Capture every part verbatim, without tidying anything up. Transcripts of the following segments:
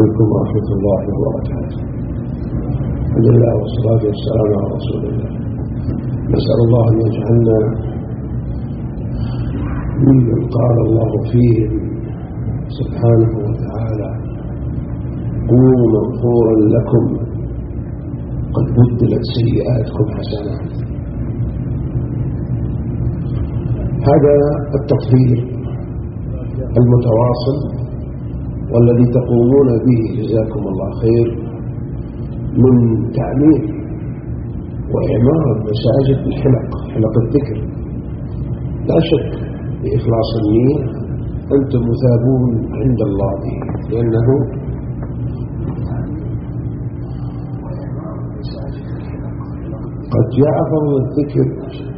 عليكم ورحمة الله وبركاته. الحمد لله والصلاة والسلام على رسول الله. نسأل الله أن يجعلنا ممن قال الله فيه سبحانه وتعالى: قولوا مغفورا لكم قد بدلت سيئاتكم حسنات. هذا التطهير المتواصل والذي تقومون به جزاكم الله خير من تعمير وإعمار المساجد بالحلق، حلق الذكر، لا شك بإخلاص النية أنتم مثابون عند الله به، لأنه قد جاء فضل الذكر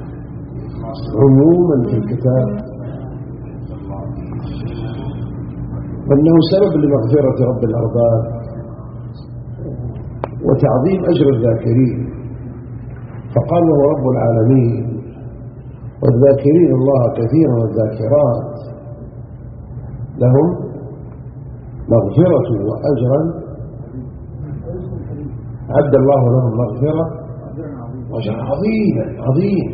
عموما في الكتاب وأنه سبب لمغفرة رب الأرباب وتعظيم أجر الذاكرين، فقال وهو رب العالمين والذاكرين الله كثيرا والذاكرات لهم مغفرة وأجرا عد الله لهم مغفرة وأجر عظيما عظيم.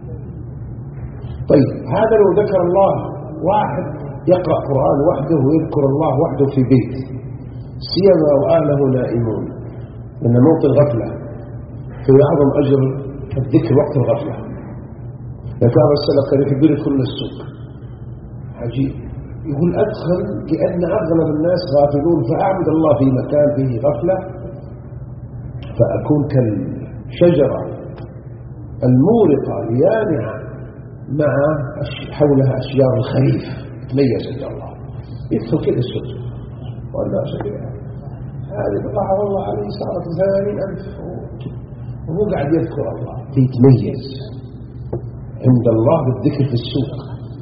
طيب هذا لو ذكر الله واحد يقرأ قرآن وحده ويذكر الله وحده في بيت، سيما وأهله نائمون، لأن موت الغفلة في أعظم أجر الذكر وقت الغفلة. ذكر السلف كان يحبون كل السوق عجيب، يقول أدخل لأن أغلب الناس غافلون، فأعبد الله في مكان فيه غفلة فأكون كالشجرة المورقة اليانعة مع حولها أشجار الخريف تميز عند الله، يدخل كده السجن ولا شيء. هذه الله والله عليه صارت ثمانين ألف وهو قاعد يذكر الله، يتميز عند الله بالذكر في السوق.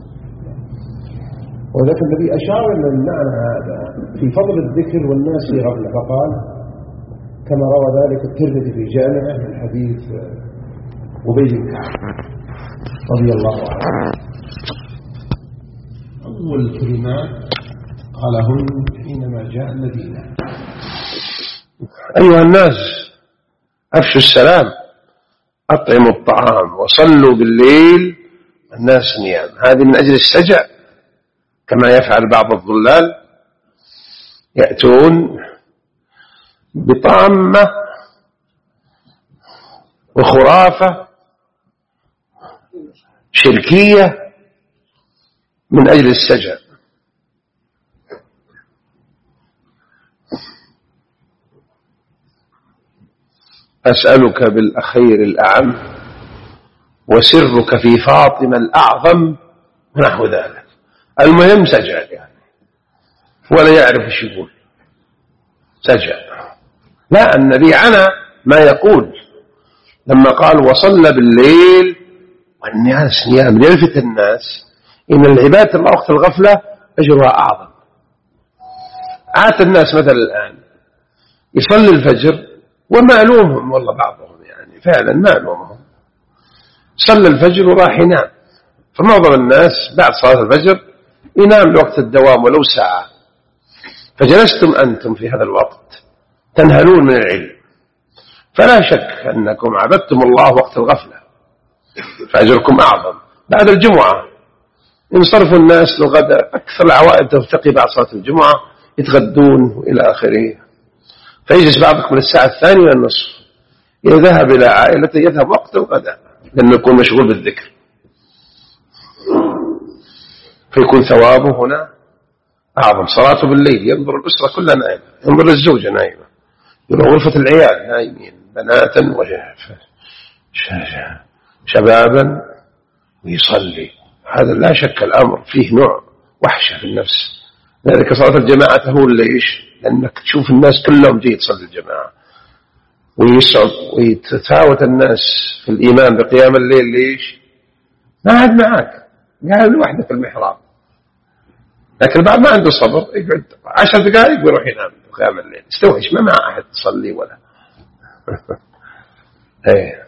وذلك النبي أشار إلى المعنى هذا في فضل الذكر والناس في غفلة، فقال كما روى ذلك الترمذي في جامعه من حديث أبي بن كعب رضي الله عنه. أول كلمات قالهن حينما جاء المدينة: أيها الناس أفشوا السلام، أطعموا الطعام، وصلوا بالليل الناس نيام. هذه من أجل السجع، كما يفعل بعض الضلال، يأتون بطامة وخرافة شركية من أجل السجع. أسألك بالأخير الأعم وسرك في فاطمة الأعظم ونحو ذلك. المهم سجع يعني، ولا يعرف ايش يقول، سجع. لا، النبي عنا ما يقول لما قال وصلى بالليل والناس نيام، ليلفت الناس إن العبادة الله وقت الغفلة أجرها أعظم. عات الناس مثلا الآن يصلي الفجر وما ألومهم والله، بعضهم يعني فعلا ما ألومهم، صلى الفجر وراح ينام. فمعظم الناس بعد صلاة الفجر ينام لوقت الدوام ولو ساعة، فجلستم أنتم في هذا الوقت تنهلون من العلم، فلا شك أنكم عبدتم الله وقت الغفلة فأجركم أعظم. بعد الجمعة ينصرف الناس للغداء، أكثر العوائل تلتقي بعد صلاة الجمعة يتغدون وإلى آخره، فيجلس بعضكم للساعة الثانية والنصف، إذا ذهب إلى عائلته يذهب وقت الغداء لأنه يكون مشغول بالذكر، فيكون ثوابه هنا أعظم. صلاته بالليل ينظر الأسرة كلها نائمة، ينظر للزوجة نائمة، ينظر غرفة العيال نائمين بناتا وشبابا ويصلي. هذا لا شك الأمر فيه نوع وحشة في النفس. لذلك صلاة الجماعة تهون ليش؟ لأنك تشوف الناس كلهم جاي تصلي الجماعة، ويصعب ويتفاوت الناس في الإيمان بقيام الليل. ليش؟ ما عاد معك، قاعد لوحده في المحراب، لكن بعد ما عنده صبر يقعد عشر دقائق ويروح ينام في قيام الليل، استوحش ما مع أحد تصلي ولا ايه.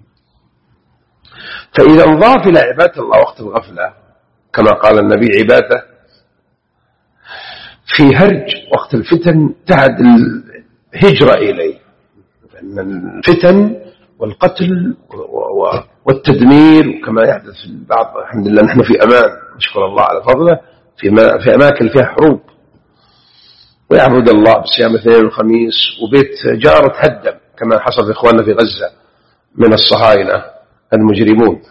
فإذا انضاف إلى عبادة الله وقت الغفلة كما قال النبي عبادة، في هرج وقت الفتن تعدل هجرة إليه، لأن الفتن والقتل والتدمير وكما يحدث في البعض، الحمد لله نحن في أمان نشكر الله على فضله في, في أماكن فيها حروب، ويعبد الله بصيام الاثنين والخميس وبيت جاره تهدم كما حصل في إخواننا في غزة من الصهاينة المجرمون.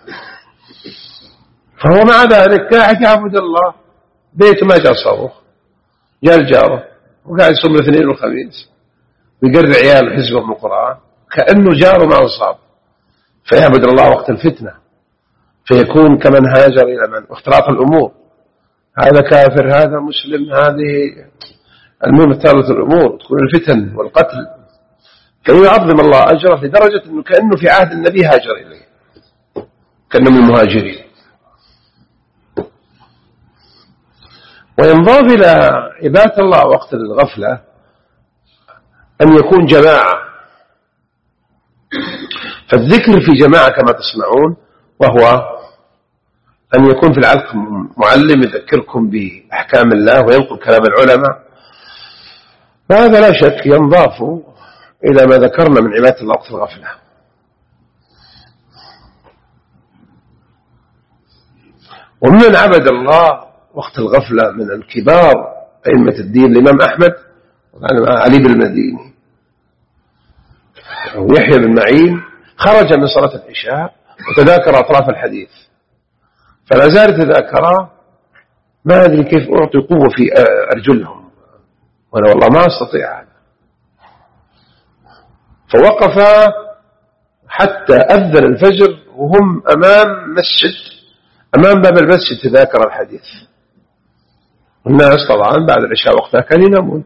فهو مع ذلك قاعد يعبد الله، بيته ما جاء صاروخ، جاء الجاره وقاعد يصوم الاثنين والخميس ويقرع عيال حزبه من القرآن كأنه جاره ما أصاب، فيعبد الله وقت الفتنة فيكون كمن هاجر إلى من، واختلاط الأمور، هذا كافر هذا مسلم، هذه المهم ثالث الأمور تكون الفتن والقتل، فيعظم الله أجره لدرجة أنه كأنه في عهد النبي هاجر إليه، كأنه من المهاجرين. وينضاف إلى عبادة الله وقت الغفلة أن يكون جماعة، فالذكر في جماعة كما تسمعون، وهو أن يكون في العلق معلم يذكركم بأحكام الله وينقل كلام العلماء، فهذا لا شك ينضاف إلى ما ذكرنا من عبادة الله وقت الغفلة. ومن عبد الله وقت الغفلة من الكبار أئمة الدين الإمام أحمد علي بن المديني ويحيى بن معين، خرج من صلاة العشاء وتذاكر أطراف الحديث، فلا زال تذاكرا ما أدري كيف أعطي قوة في أرجلهم وأنا والله ما أستطيع هذا، فوقف حتى أذن الفجر وهم أمام مسجد، أمام باب المسجد تذاكر الحديث، والناس طبعا بعد العشاء وقتها كانوا ينامون،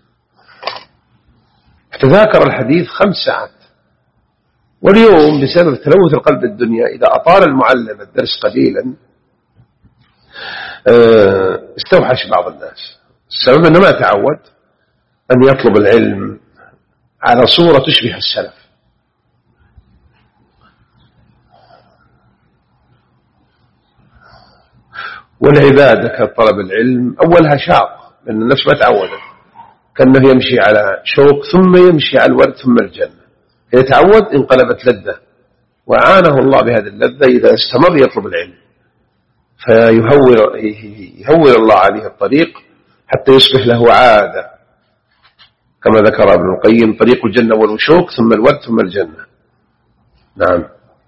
تذاكر الحديث خمس ساعات. واليوم بسبب تلوث القلب الدنيا إذا أطال المعلم الدرس قليلا استوحش بعض الناس، السبب أنه ما تعود أن يطلب العلم على صورة تشبه السلف. والعبادة كطلب العلم أولها شاق، لأن النفس ما تعودت، كأنه يمشي على شوك ثم يمشي على الورد ثم الجنة، إذا تعود انقلبت لذة، وعانه الله بهذه اللذة إذا استمر يطلب العلم، فيهور يهور الله عليه الطريق حتى يصبح له عادة، كما ذكر ابن القيم طريق الجنة والوشوك ثم الورد ثم الجنة. نعم.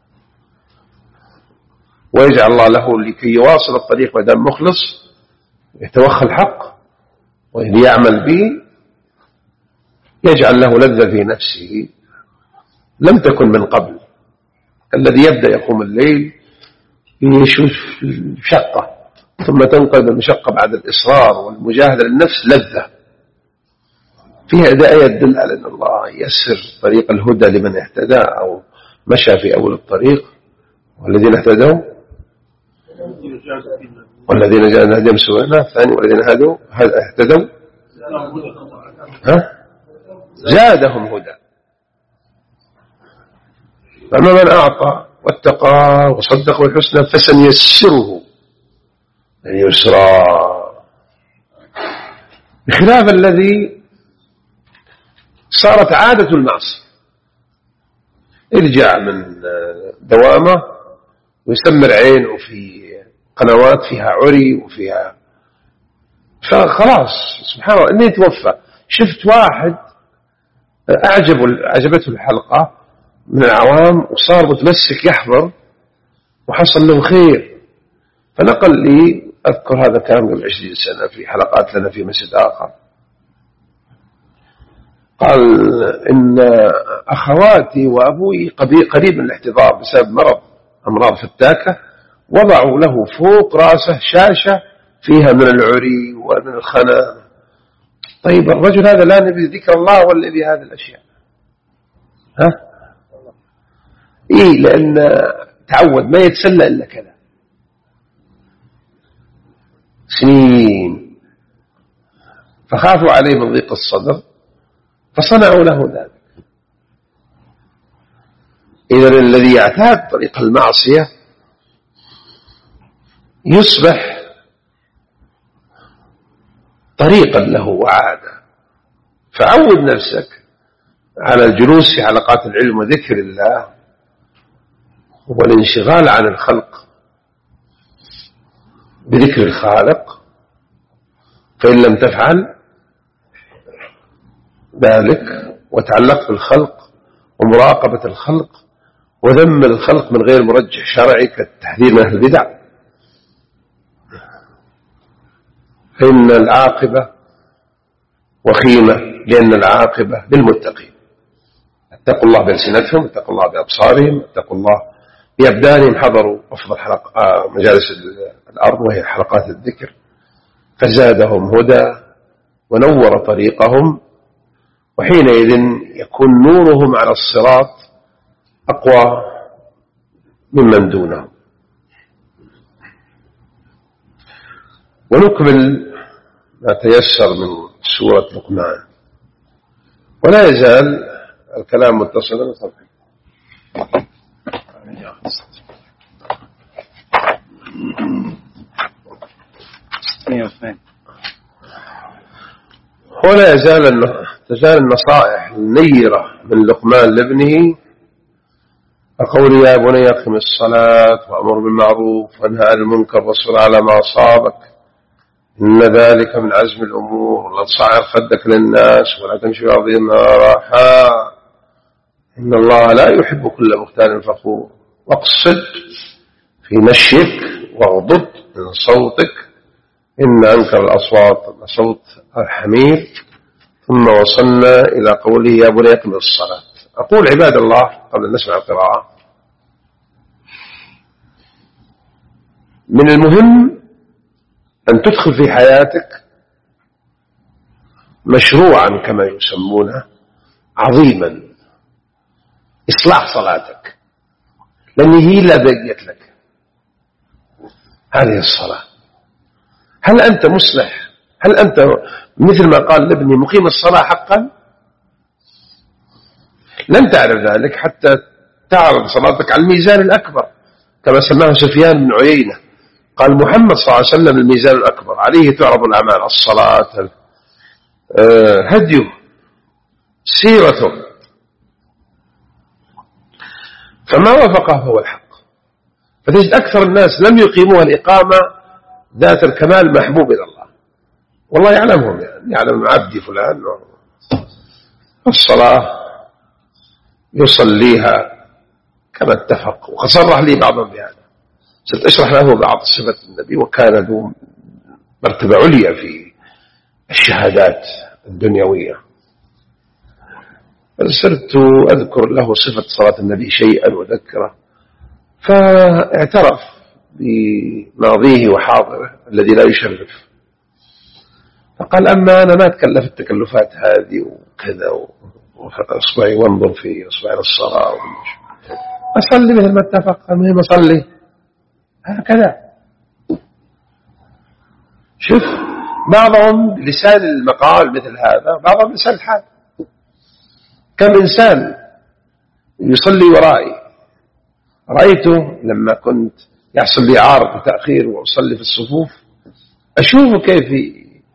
ويجعل الله له لكي يواصل الطريق ما دام مخلص يتوخى الحق ويعمل به، يجعل له لذة في نفسه لم تكن من قبل. الذي يبدأ يقوم الليل يشوف المشقة ثم تنقلب المشقة بعد الإصرار والمجاهدة للنفس لذة فيها إداء يدل على أن الله يسر طريق الهدى لمن اهتدى أو مشى في أول الطريق، والذين اهتدوا والذين جاءوا هديهم سبلنا، الثاني والذين هدوا اهتدوا ها زادهم هدى. فما من أعطى واتقى وصدق بالحسنى فسنيسره اليسرى، بخلاف الذي صارت عادة المعصية، يرجع من دوامه ويسمر عينه في قنوات فيها عري وفيها، فخلاص سبحان الله انه يتوفى. شفت واحد أعجب أعجبته الحلقة من العوام وصار متمسك يحضر وحصل له خير، فنقل لي أذكر هذا كان قبل عشرين سنة في حلقات لنا في مسجد آخر، قال إن أخواتي وأبوي قريب من الاحتضار بسبب مرض أمراض فتاكة، وضعوا له فوق رأسه شاشة فيها من العري ومن الخنا. طيب الرجل هذا لا نبي ذكر الله ولا نبي هذه الأشياء؟ ها؟ إيه، لأن تعود ما يتسلى إلا كذا سنين، فخافوا عليه من ضيق الصدر فصنعوا له ذلك. إذن الذي يعتاد طريق المعصية يصبح طريقا له وعادة. فعود نفسك على الجلوس في حلقات العلم وذكر الله والانشغال عن الخلق بذكر الخالق، فإن لم تفعل ذلك وتعلق بالخلق ومراقبة الخلق وذم الخلق من غير مرجح شرعي كالتحذير من أهل البدع، فإن العاقبة وخيمة، لأن العاقبة للمتقين. اتقوا الله بألسنتهم، اتقوا الله بأبصارهم، اتقوا الله بأبدانهم. حضروا أفضل حلق مجالس الأرض وهي حلقات الذكر، فزادهم هدى ونور طريقهم، وحينئذ يكون نورهم على الصراط أقوى ممن دونهم. ونكمل ما تيسر من سورة لقمان، ولا يزال الكلام متصلا. ولا يزال تزال النصائح النيرة من لقمان لابنه، أقول يا بني أقم الصلاة وأمر بالمعروف وانهى عن المنكر واصبر على ما أصابك إن ذلك من عزم الأمور، ولا تصعر خدك للناس ولا تمشي في الأرض مرحا إن الله لا يحب كل مختال فخور، واقصد في مشيك واغضض من صوتك إن أنكر الأصوات صوت الحمير. ثم وصلنا إلى قوله يا بني أقم الصلاة. أقول عباد الله قبل أن نسمع القراءة، من المهم أن تدخل في حياتك مشروعا كما يسمونه عظيما إصلاح صلاتك، لأن هي لا بقيت لك هذه الصلاة. هل أنت مصلح؟ هل أنت مثل ما قال لابني مقيم الصلاة حقا؟ لن تعرف ذلك حتى تعرض صلاتك على الميزان الأكبر كما سماه سفيان بن عيينة. قال محمد صلى الله عليه وسلم الميزان الأكبر، عليه تعرض الأعمال، الصلاة، هديه، سيرته، فما وافقه هو الحق. فتجد أكثر الناس لم يقيموها الإقامة ذات الكمال محبوب إلى الله، والله يعلمهم، يعني يعلم عبدي فلان الصلاة يصليها كما اتفق. وقد صرح لي بعضهم بهذا، سأشرح له بعض صفة النبي، وكان ذو مرتبة عليا في الشهادات الدنيوية. فصرت أذكر له صفة صلاة النبي شيئا وذكره، فاعترف بماضيه وحاضره الذي لا يشرف، فقال أما أنا ما أتكلف التكلفات هذه وكذا وأصبعي وانظر في أصبعي الصلاة أصلي مثل ما اتفق، المهم أصلي هكذا. شوف بعضهم لسان المقال مثل هذا، بعضهم لسان الحال. كم إنسان يصلي ورائي رأيته لما كنت يحصل لي عارض وتأخير وأصلي في الصفوف، أشوفه كيف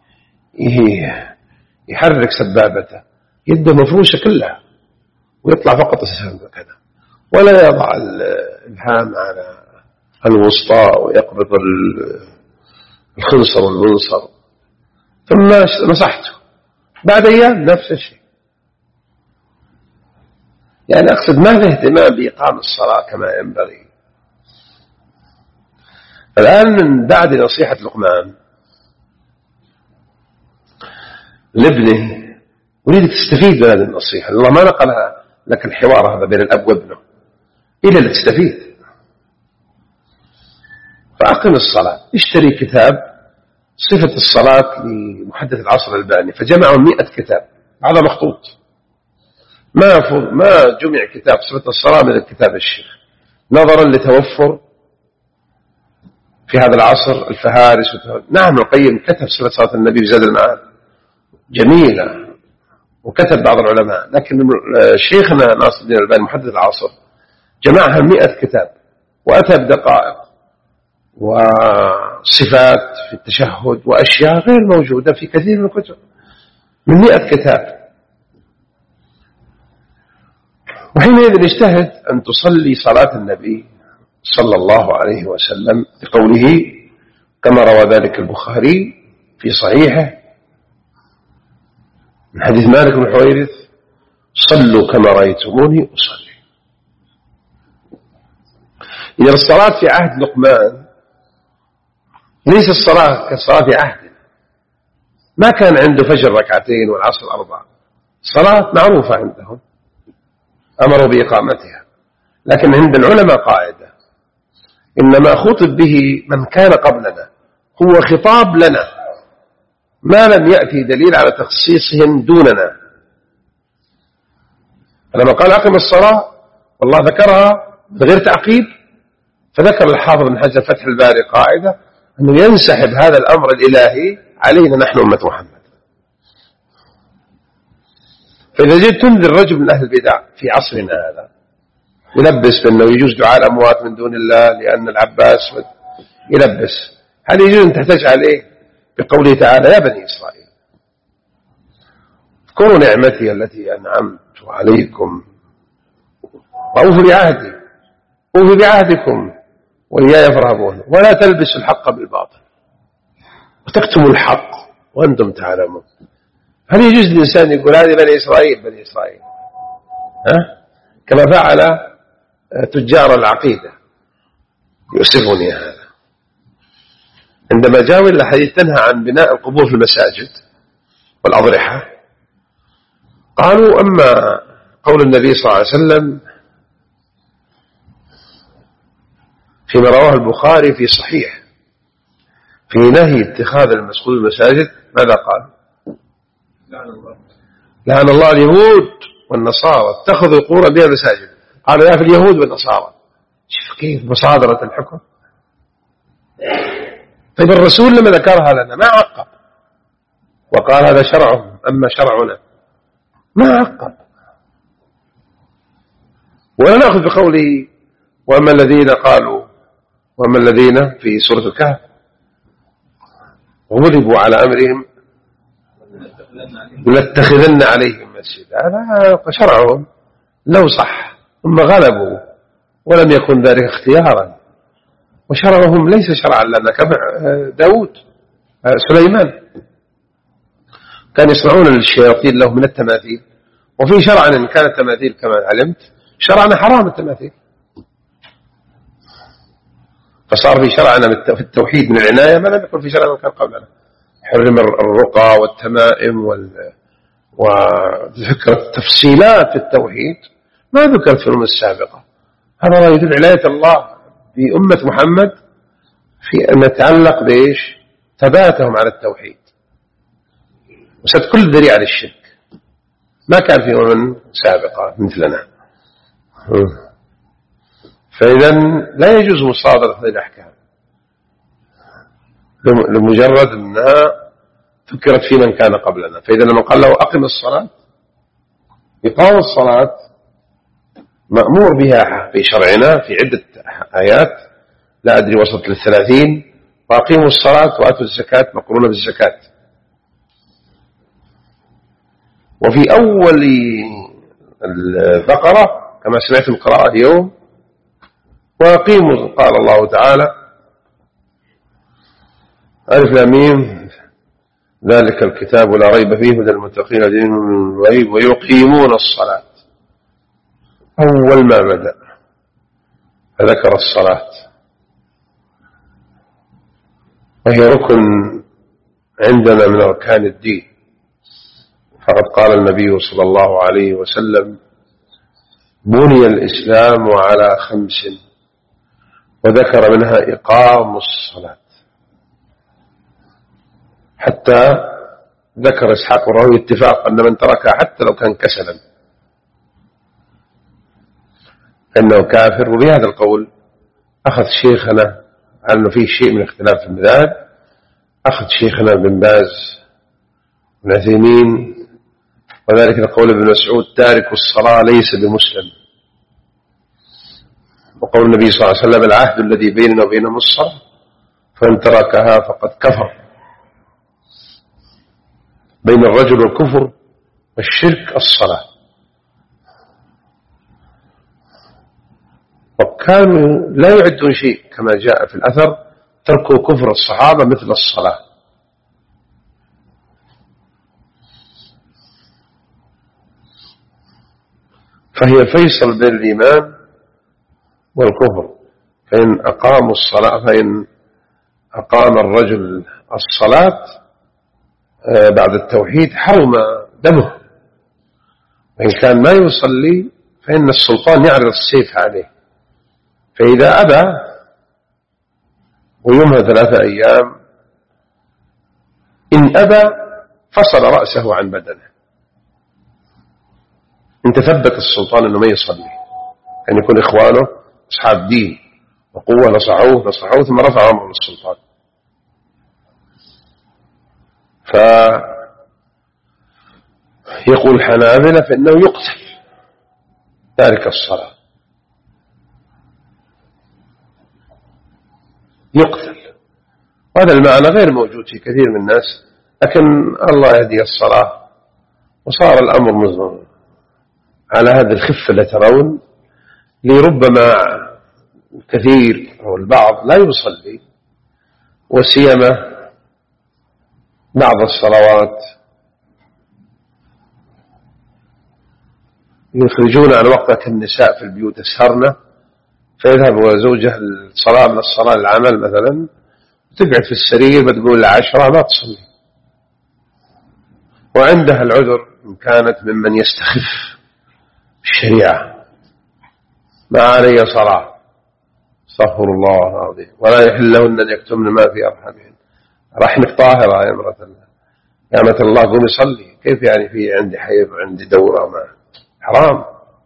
يحرك سبابته، يده مفروشة كلها ويطلع فقط السهم كذا، ولا يضع الهام على الوسطى ويقبض الخنصر والمنصر. ثم مسحته بعد أيام نفس الشيء. يعني أقصد ما في اهتمام بإقام الصلاة كما ينبغي. الآن من بعد نصيحة لقمان لابنه أريدك تستفيد من هذه النصيحة. الله ما نقلها لك الحوار هذا بين الأب وابنه إلا لتستفيد. فأقم الصلاة. اشتري كتاب صفة الصلاة لمحدث العصر الباني، فجمعوا مئة كتاب، هذا مخطوط. ما ما جمع كتاب صفة الصلاة من الكتاب الشيخ، نظرا لتوفر في هذا العصر الفهارس. نعم القيم كتب صفة صلاة النبي في زاد المعاد جميلة، وكتب بعض العلماء، لكن شيخنا ناصر الدين الألباني محدث العصر جمعها مئة كتاب وأتى بدقائق وصفات في التشهد وأشياء غير موجودة في كثير من الكتب من مئة كتاب. وحينئذ اجتهد أن تصلي صلاة النبي صلى الله عليه وسلم بقوله كما روى ذلك البخاري في صحيحه من حديث مالك بن حويرث صلوا كما رأيتموني أصلي. إذا الصلاة في عهد لقمان ليس الصلاة كالصلاة في عهد، ما كان عنده فجر ركعتين والعصر أربع، صلاة معروفة عندهم أمروا بإقامتها. لكن عند العلماء قاعدة إنما خطب به من كان قبلنا هو خطاب لنا ما لم يأتي دليل على تخصيصهم دوننا. فلما قال أقم الصلاة والله ذكرها بغير تعقيب، فذكر الحافظ بن حجر فتح الباري قاعدة أنه ينسحب هذا الأمر الإلهي علينا نحن أمة محمد. فإذا جئت تنذر رجل من أهل البدع في عصرنا هذا يلبس بأنه يجوز دعاء الأموات من دون الله لأن العباس يلبس، هل يجوز أن تحتج عليه بقوله تعالى يا بني إسرائيل اذكروا نعمتي التي أنعمت عليكم وأوفوا بعهدي أوفوا بعهدكم وإياي فارهبون ولا تلبسوا الحق بالباطل وتكتموا الحق وأنتم تعلمون. هل يجوز الإنسان يقول هذه بني إسرائيل بني إسرائيل ها؟ كما فعل تجار العقيدة يؤسفني هذا عندما جاءوا إلى حديث تنهى عن بناء القبور في المساجد والأضرحة، قالوا أما قول النبي صلى الله عليه وسلم فيما رواه البخاري في صحيح في نهي اتخاذ المسجد المساجد ماذا قال؟ لعن الله لعن الله اليهود والنصارى اتخذوا قبورا بها مساجد. قالوا يا في اليهود والنصارى. شوف كيف مصادرة الحكم. طيب الرسول لما ذكرها لنا ما عقب وقال هذا شرعهم أما شرعنا، ما عقب. ولا نأخذ بقوله وأما الذين قالوا وأما الذين في سورة الكهف غلبوا على أمرهم لنتخذن عليهم مسجدا، هذا شرعهم لو صح ثم غلبوا ولم يكن ذلك اختيارا، وشرعهم ليس شرعا لنا كما داود سليمان كان يصنعون للشياطين له من التماثيل، وفي شرعا إن كانت تماثيل كما علمت شرعنا حرام التماثيل، فصار في شرعنا في التوحيد من العناية ما لم يكن في شرعنا كان قبلنا. حرم الرقى والتمائم وذكر التفصيلات في التوحيد ما ذكرت في الأمم السابقة. هذا يدل عناية الله بأمة محمد في أن يتعلق بإيش؟ ثباتهم على التوحيد وسد كل ذريعة للشرك، ما كان في أمم سابقة مثلنا. فإذا لا يجوز مصادرة هذه الأحكام لمجرد أنها ذكرت في من كان قبلنا. فإذا لما قال له أقم الصلاة، إقام الصلاة مأمور بها في شرعنا في عدة آيات لا أدري وصلت للثلاثين، وأقيموا الصلاة وآتوا الزكاة مقرونة بالزكاة. وفي أول البقرة كما سمعت القراءة اليوم وأقيموا قال الله تعالى ألف لام ميم ذلك الكتاب لا ريب فيه هدى للمتقين الذين يؤمنون بالغيب ويقيمون الصلاة. أول ما بدأ فذكر الصلاة وهي ركن عندنا من أركان الدين، فقد قال النبي صلى الله عليه وسلم بني الإسلام على خمس وذكر منها إقام الصلاة، حتى ذكر إسحاق الراوي اتفاق أن من تركها حتى لو كان كسلا أنه كافر. وبهذا القول أخذ شيخنا على أنه فيه شيء من اختلاف في المذاهب، أخذ شيخنا بن باز بن عثيمين وذلك القول ابن مسعود تارك الصلاة ليس بمسلم، وقول النبي صلى الله عليه وسلم العهد الذي بيننا وبينهم الصلاة فإن تركها فقد كفر. بين الرجل والكفر والشرك الصلاة. وكانوا لا يعدون شيء كما جاء في الأثر تركوا كفر الصحابة مثل الصلاة. فهي فيصل بين الإيمان والكفر. فإن أقاموا الصلاة فإن أقام الرجل الصلاة بعد التوحيد حرم دمه، وإن كان ما يصلي فإن السلطان يعرض السيف عليه، فإذا أبى ويمهى ثلاثة أيام، إن أبى فصل رأسه عن بدنه. إن تثبت السلطان أنه ما يصلي، أن يكون إخوانه أصحاب دين وقوة نصحوه نصحوه ثم رفع أمره للسلطان. فيقول الحنابلة فإنه يقتل تارك الصلاة، يقتل. وهذا المعنى غير موجود في كثير من الناس، لكن الله يهدي الصلاة وصار الأمر مزمر على هذه الخفة التي ترون. لربما الكثير أو البعض لا يصلي، وسيما بعض الصلوات يخرجون عن وقتها كالنساء في البيوت يسهرن، فيذهب زوجها الصلاة من الصلاة للعمل مثلا، تقعد في السرير بتقول العشرة ما تصلي، وعندها العذر إن كانت ممن يستخف الشريعة، ما علي صلاة استغفر الله العظيم، ولا يحل لهن أن يكتمن ما في أرحامهن، رحمك طاهرة يا امرأة الله يا امة الله قومي صلي. كيف يعني في عندي حيض عندي دورة؟ ما حرام،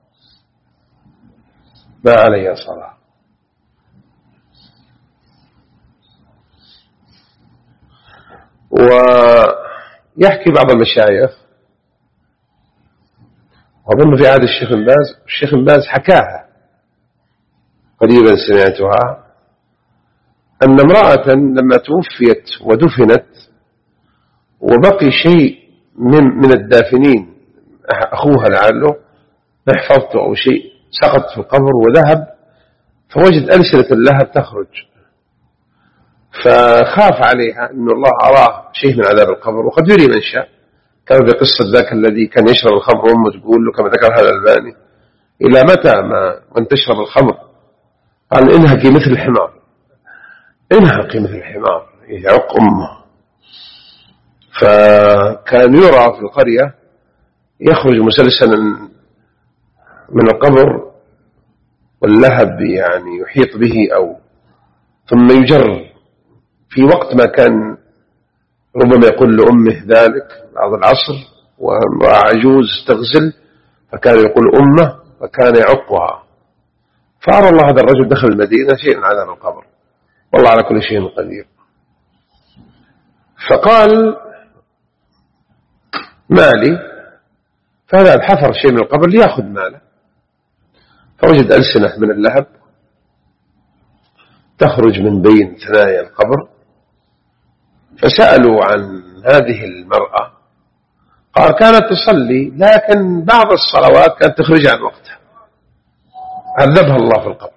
ما علي صلاة. ويحكي بعض المشايخ، وأظن في عهد الشيخ بن باز، الشيخ بن باز حكاها قريبا سمعتها، أن امرأة لما توفيت ودفنت وبقي شيء من, من الدافنين أخوها لعله محفظته أو شيء سقط في القبر وذهب، فوجد ألسنة اللهب تخرج، فخاف عليها أن الله أراه شيء من عذاب القبر، وقد يري من شاء، كما في قصة ذاك الذي كان يشرب الخمر وأمه تقول له كما ذكر هذا الألباني إلى متى ما من تشرب الخمر؟ قال انهكي مثل الحمار، انهكي مثل الحمار يعق أمه. فكان يرى في القرية يخرج مسلسلا من القبر واللهب يعني يحيط به، أو ثم يجر في وقت ما كان ربما يقول لأمه ذلك بعض العصر وامرأة عجوز تغزل، فكان يقول أمه فكان يعقها. فأرى الله هذا الرجل دخل المدينة شيء من عذاب القبر، والله على كل شيء قدير. فقال مالي، فهذا الحفر شيء من القبر ليأخذ ماله، فوجد ألسنة من اللهب تخرج من بين ثنايا القبر، فسألوا عن هذه المرأة، قال كانت تصلي لكن بعض الصلوات كانت تخرج عن وقتها، عذبها الله في القبر.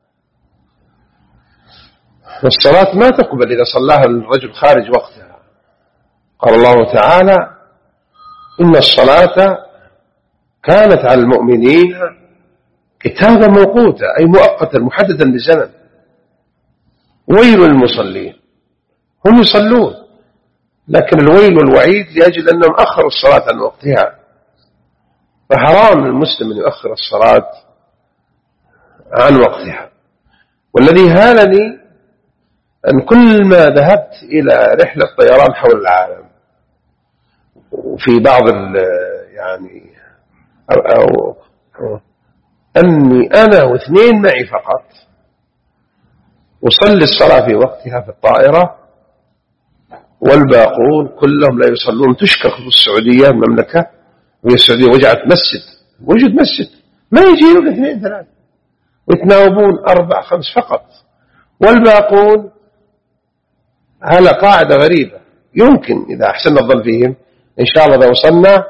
والصلاة ما تقبل إذا صلاها الرجل خارج وقتها. قال الله تعالى إن الصلاة كانت على المؤمنين كتابا موقوتا، أي مؤقتا محددا بزمن. ويل للمصلين، هم يصلون لكن الويل والوعيد لأجل أنهم أخروا الصلاة عن وقتها. فحرام المسلم أن يؤخر الصلاة عن وقتها. والذي هالني أن كل ما ذهبت إلى رحلة طيران حول العالم، وفي بعض يعني أو أو أني أنا واثنين معي فقط وصلي الصلاة في وقتها في الطائرة، والباقون كلهم لا يصلون. تشكر في السعودية المملكة، وهي السعودية وجعت مسجد، وجد مسجد ما يجيون اثنين ثلاثة ويتناوبون أربع خمس فقط، والباقون على قاعدة غريبة، يمكن إذا أحسن الظن فيهم إن شاء الله إذا وصلنا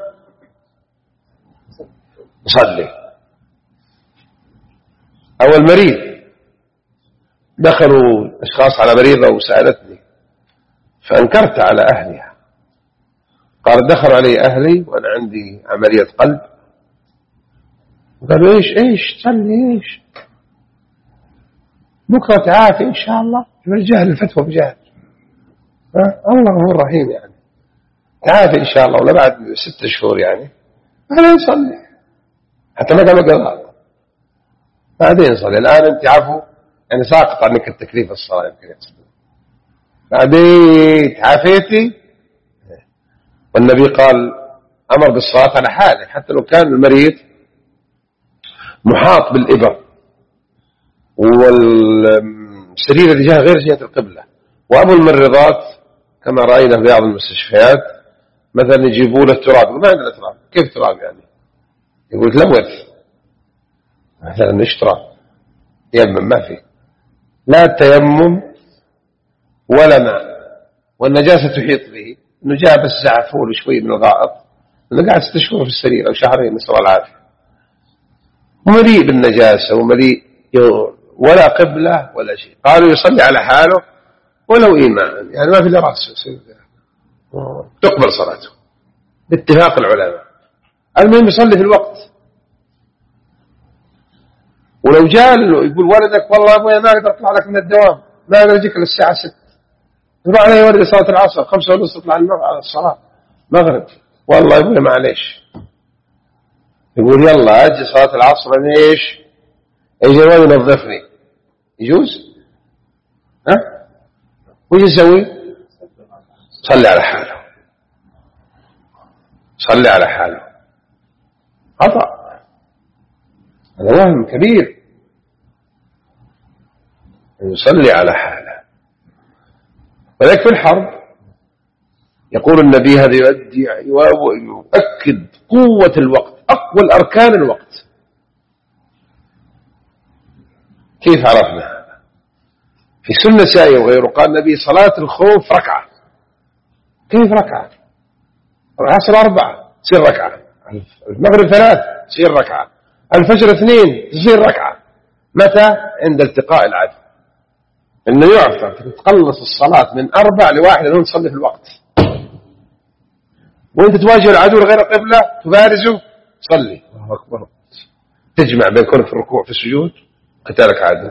نصلي. أو المريض، دخلوا أشخاص على مريضة وسألتني فأنكرت على أهلها، قال دخل علي أهلي وأنا عندي عملية قلب، قالوا إيش إيش تصلي إيش بكرة تعافي إن شاء الله. الجهل الفتوى بجهل، الله هو الرحيم يعني، تعافي إن شاء الله ولا بعد ست شهور يعني أنا نصلي حتى ما قالوا قضاء بعدين صلي. الآن أنت عفو يعني ساقط عنك التكليف الصلاة يمكن يصلي بعدين تعافيتي. والنبي قال أمر بالصلاة على حاله حتى لو كان المريض محاط بالإبر والسرير اللي جهة غير جهة القبلة. وأبو الممرضات كما رأينا في بعض المستشفيات مثلا يجيبوا له التراب، ما عندنا تراب، كيف تراب يعني؟ يقول تلوث مثلا ايش تراب؟ يمم ما في، لا تيمم ولا ماء، والنجاسة تحيط به، انه جاء بس زعفول شوي من الغائط، انه قاعد ست شهور في السرير او شهرين نسأل الله العافية، مليء بالنجاسة ومليء ولا قبلة ولا شيء. قالوا يصلي على حاله ولو إيمان يعني ما في الا رأسه تقبل صلاته باتفاق العلماء. المهم يصلي في الوقت. ولو جاء يقول ولدك والله أبويا ما أقدر أطلع لك من الدوام، ما أقدر أجيك للساعة ستة، يروح عليه ولد صلاة العصر خمسة ونص تطلع على الصلاة مغرب، والله يقول معليش، يقول يلا أجي صلاة العصر أنا إيش يجي الولد ينظفني، يجوز؟ ها؟ وش يسوي؟ صلي على حاله، صلي على حاله، خطأ، هذا وهم كبير، يصلي على حاله. ولكن في الحرب يقول النبي هذا يؤدي يؤكد قوة الوقت، أقوى الأركان الوقت. كيف عرفنا هذا؟ في سنة سائية وغيره قال النبي صلاة الخوف ركعة. كيف ركعة؟ العصر أربعة تصير ركعة، المغرب ثلاث تصير ركعة، الفجر اثنين تصير ركعة. متى؟ عند التقاء العدو، إنه يعرف تخلص الصلاة من أربع لواحد لأنه تصلي في الوقت، وأنت تواجه العدو غير قبلة تبارزه صلي الله أكبر، تجمع بين كونك في الركوع في السجود قتالك عدو.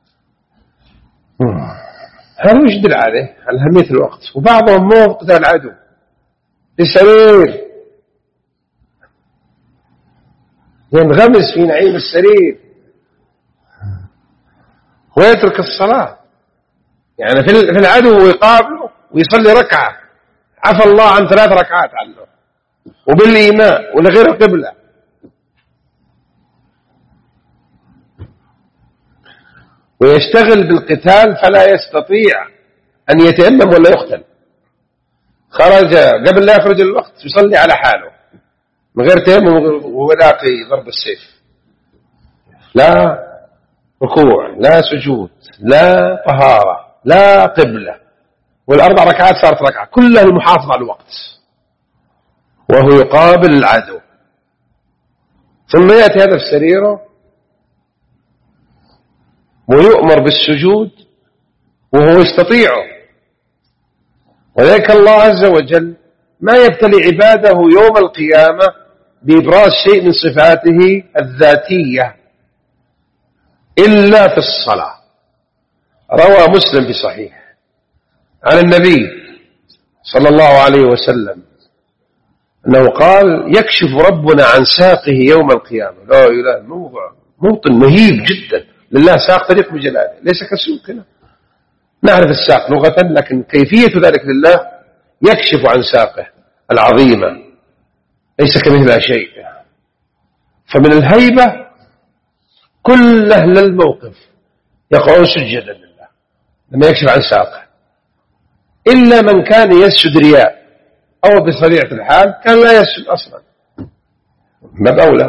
هذا يدل عليه على أهمية الوقت. وبعضهم مو قتال العدو بسرير ينغمس في نعيم السرير ويترك الصلاة، يعني في العدو ويقابله ويصلي ركعة عفى الله عن ثلاث ركعات عنه وبالإيماء ولغير القبلة. ويشتغل بالقتال فلا يستطيع أن يتيمم ولا يقتل، خرج قبل لا يخرج الوقت يصلي على حاله من غير تيمم ولاقي ضرب السيف، لا ركوع لا سجود لا طهارة لا قبلة، والأربع ركعات صارت ركعة كلها المحافظة على الوقت، وهو يقابل العدو. ثم يأتي هذا في سريره ويؤمر بالسجود وهو يستطيعه. ولذلك الله عز وجل ما يبتلي عباده يوم القيامة بإبراز شيء من صفاته الذاتية إلا في الصلاة. روى مسلم في صحيح عن النبي صلى الله عليه وسلم أنه قال يكشف ربنا عن ساقه يوم القيامة. لا إله، موضع موطن مهيب جدا لله، ساق طريق بجلاله ليس كسوقنا، نعرف الساق لغة لكن كيفية ذلك لله يكشف عن ساقه العظيمة ليس كمثلها شيء. فمن الهيبة كل أهل الموقف يقعون سجدا لله لما يكشف عن ساقه، إلا من كان يسجد رياء أو بطبيعة الحال كان لا يسجد أصلا، ما بأولى.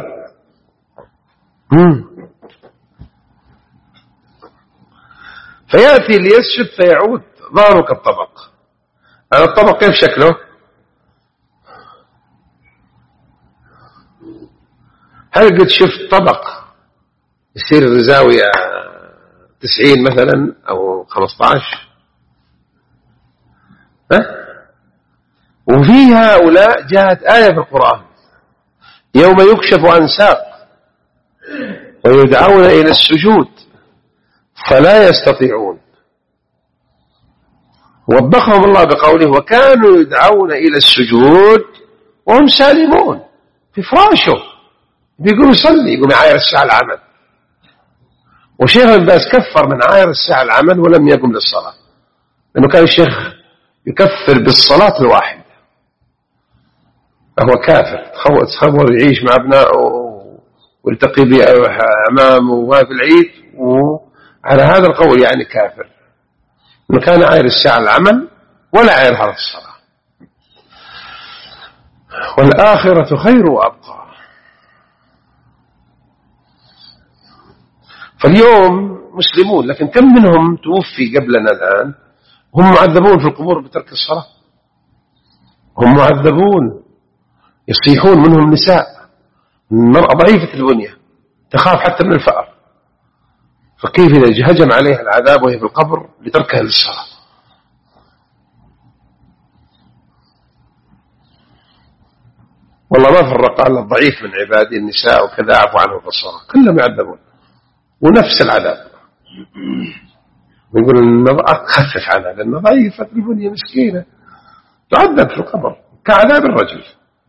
فيأتي ليسجد فيعود ظهره كالطبق. أنا الطبق كيف شكله؟ هل قد شفت طبق يصير زاوية تسعين مثلا أو خمسة عشر؟ ها؟ وفي هؤلاء جاءت آية في القرآن يوم يكشف عن ساق ويدعون إلى السجود فلا يستطيعون. وبخهم الله بقوله وكانوا يدعون إلى السجود وهم سالمون في فراشه، بيقولوا صلي، يقوم يعاير الساعة العمل. وشيخ ابن باز كفر من عاير الساعة العمل ولم يقم للصلاة، لأنه كان الشيخ يكفر بالصلاة الواحد، فهو كافر. تصور يعيش مع أبنائه ويلتقي بأمامه وفي العيد، وعلى هذا القول يعني كافر، إنه كان عاير الساعة العمل ولا عاير هذا الصلاة. والآخرة خير وأبقى. فاليوم مسلمون، لكن كم منهم توفي قبلنا الآن هم معذبون في القبور بترك الصلاة، هم معذبون يصيحون، منهم نساء، المرأة ضعيفة البنية تخاف حتى من الفأر، فكيف إذا هجم عليها العذاب وهي في القبر لتركها للصلاة؟ والله ما فرق على الضعيف من عبادي النساء وكذا عفوا عنه في الصلاة، كلهم يعذبون ونفس العذاب. ويقول المرأة خفف عنها لأنها ضعيفة البنية مسكينة تعذب في القبر كعذاب الرجل.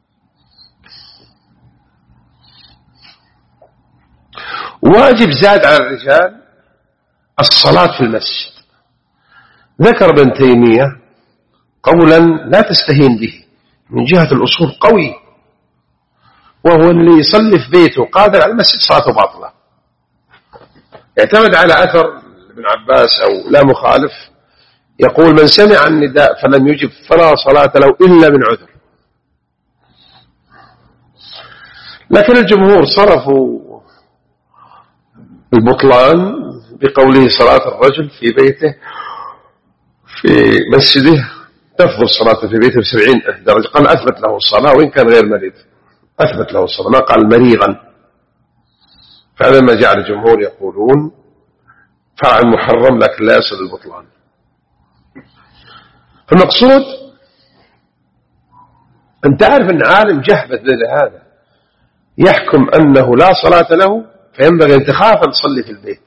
واجب زاد على الرجال الصلاة في المسجد. ذكر ابن تيمية قولا لا تستهين به من جهة الأصول قوي، وهو اللي يصلي في بيته قادر على المسجد صلاته باطلة. يعتمد على أثر ابن عباس أو لا مخالف يقول من سمع النداء فلم يجب فلا صلاة له إلا من عذر. لكن الجمهور صرفوا البطلان بقوله صلاة الرجل في بيته في مسجده تفضل صلاته في بيته بسبعين درجة. قال أثبت له الصلاة وإن كان غير مريض، أثبت له الصلاة، ما قال مريضا. فهذا ما جعل الجمهور يقولون فعل محرم لكن لا يصل البطلان. فالمقصود أن تعرف أن عالم جهبذ لهذا يحكم أنه لا صلاة له، فينبغي أن تخاف أن تصلي في البيت.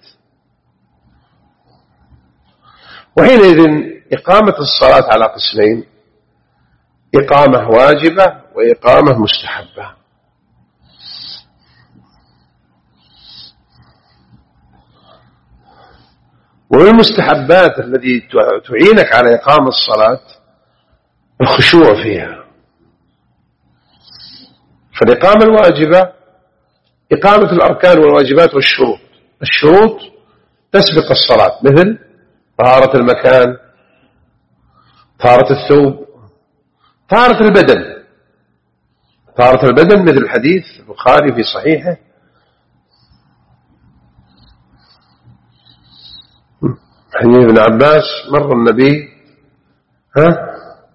وحينئذ إقامة الصلاة على قسمين: إقامة واجبة وإقامة مستحبة. والمستحبات التي تعينك على إقامة الصلاة الخشوع فيها. فالإقامة الواجبة إقامة الأركان والواجبات والشروط. الشروط تسبق الصلاة، مثل طهارة المكان، طهارة الثوب، طهارة البدن. طهارة البدن مثل الحديث البخاري في صحيحه حديث ابن عباس: مر النبي ها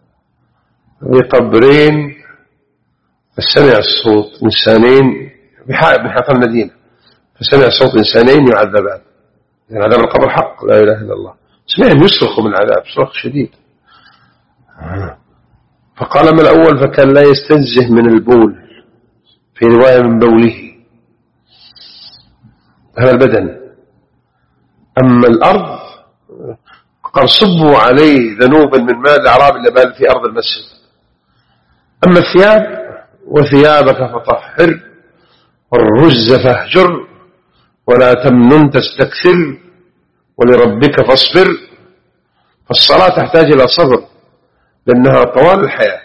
بقبرين فسمع الصوت إنسانين بحيث المدينة، فسمع صوت إنسانين يعذبان. يعني عذاب القبر حق، لا إله إلا الله. سمعهم يصرخوا من العذاب صرخ شديد. فقال: أما الأول فكان لا يستنزه من البول، في رواية من بوله، هذا البدن. أما الأرض قال: صبوا عليه ذنوبا من ماء الأعراب اللي بال في أرض المسجد. أما الثياب: وثيابك فطهر والرز فاهجر ولا تمنن تستكثر ولربك فاصبر. فالصلاة تحتاج إلى صبر لأنها طوال الحياة،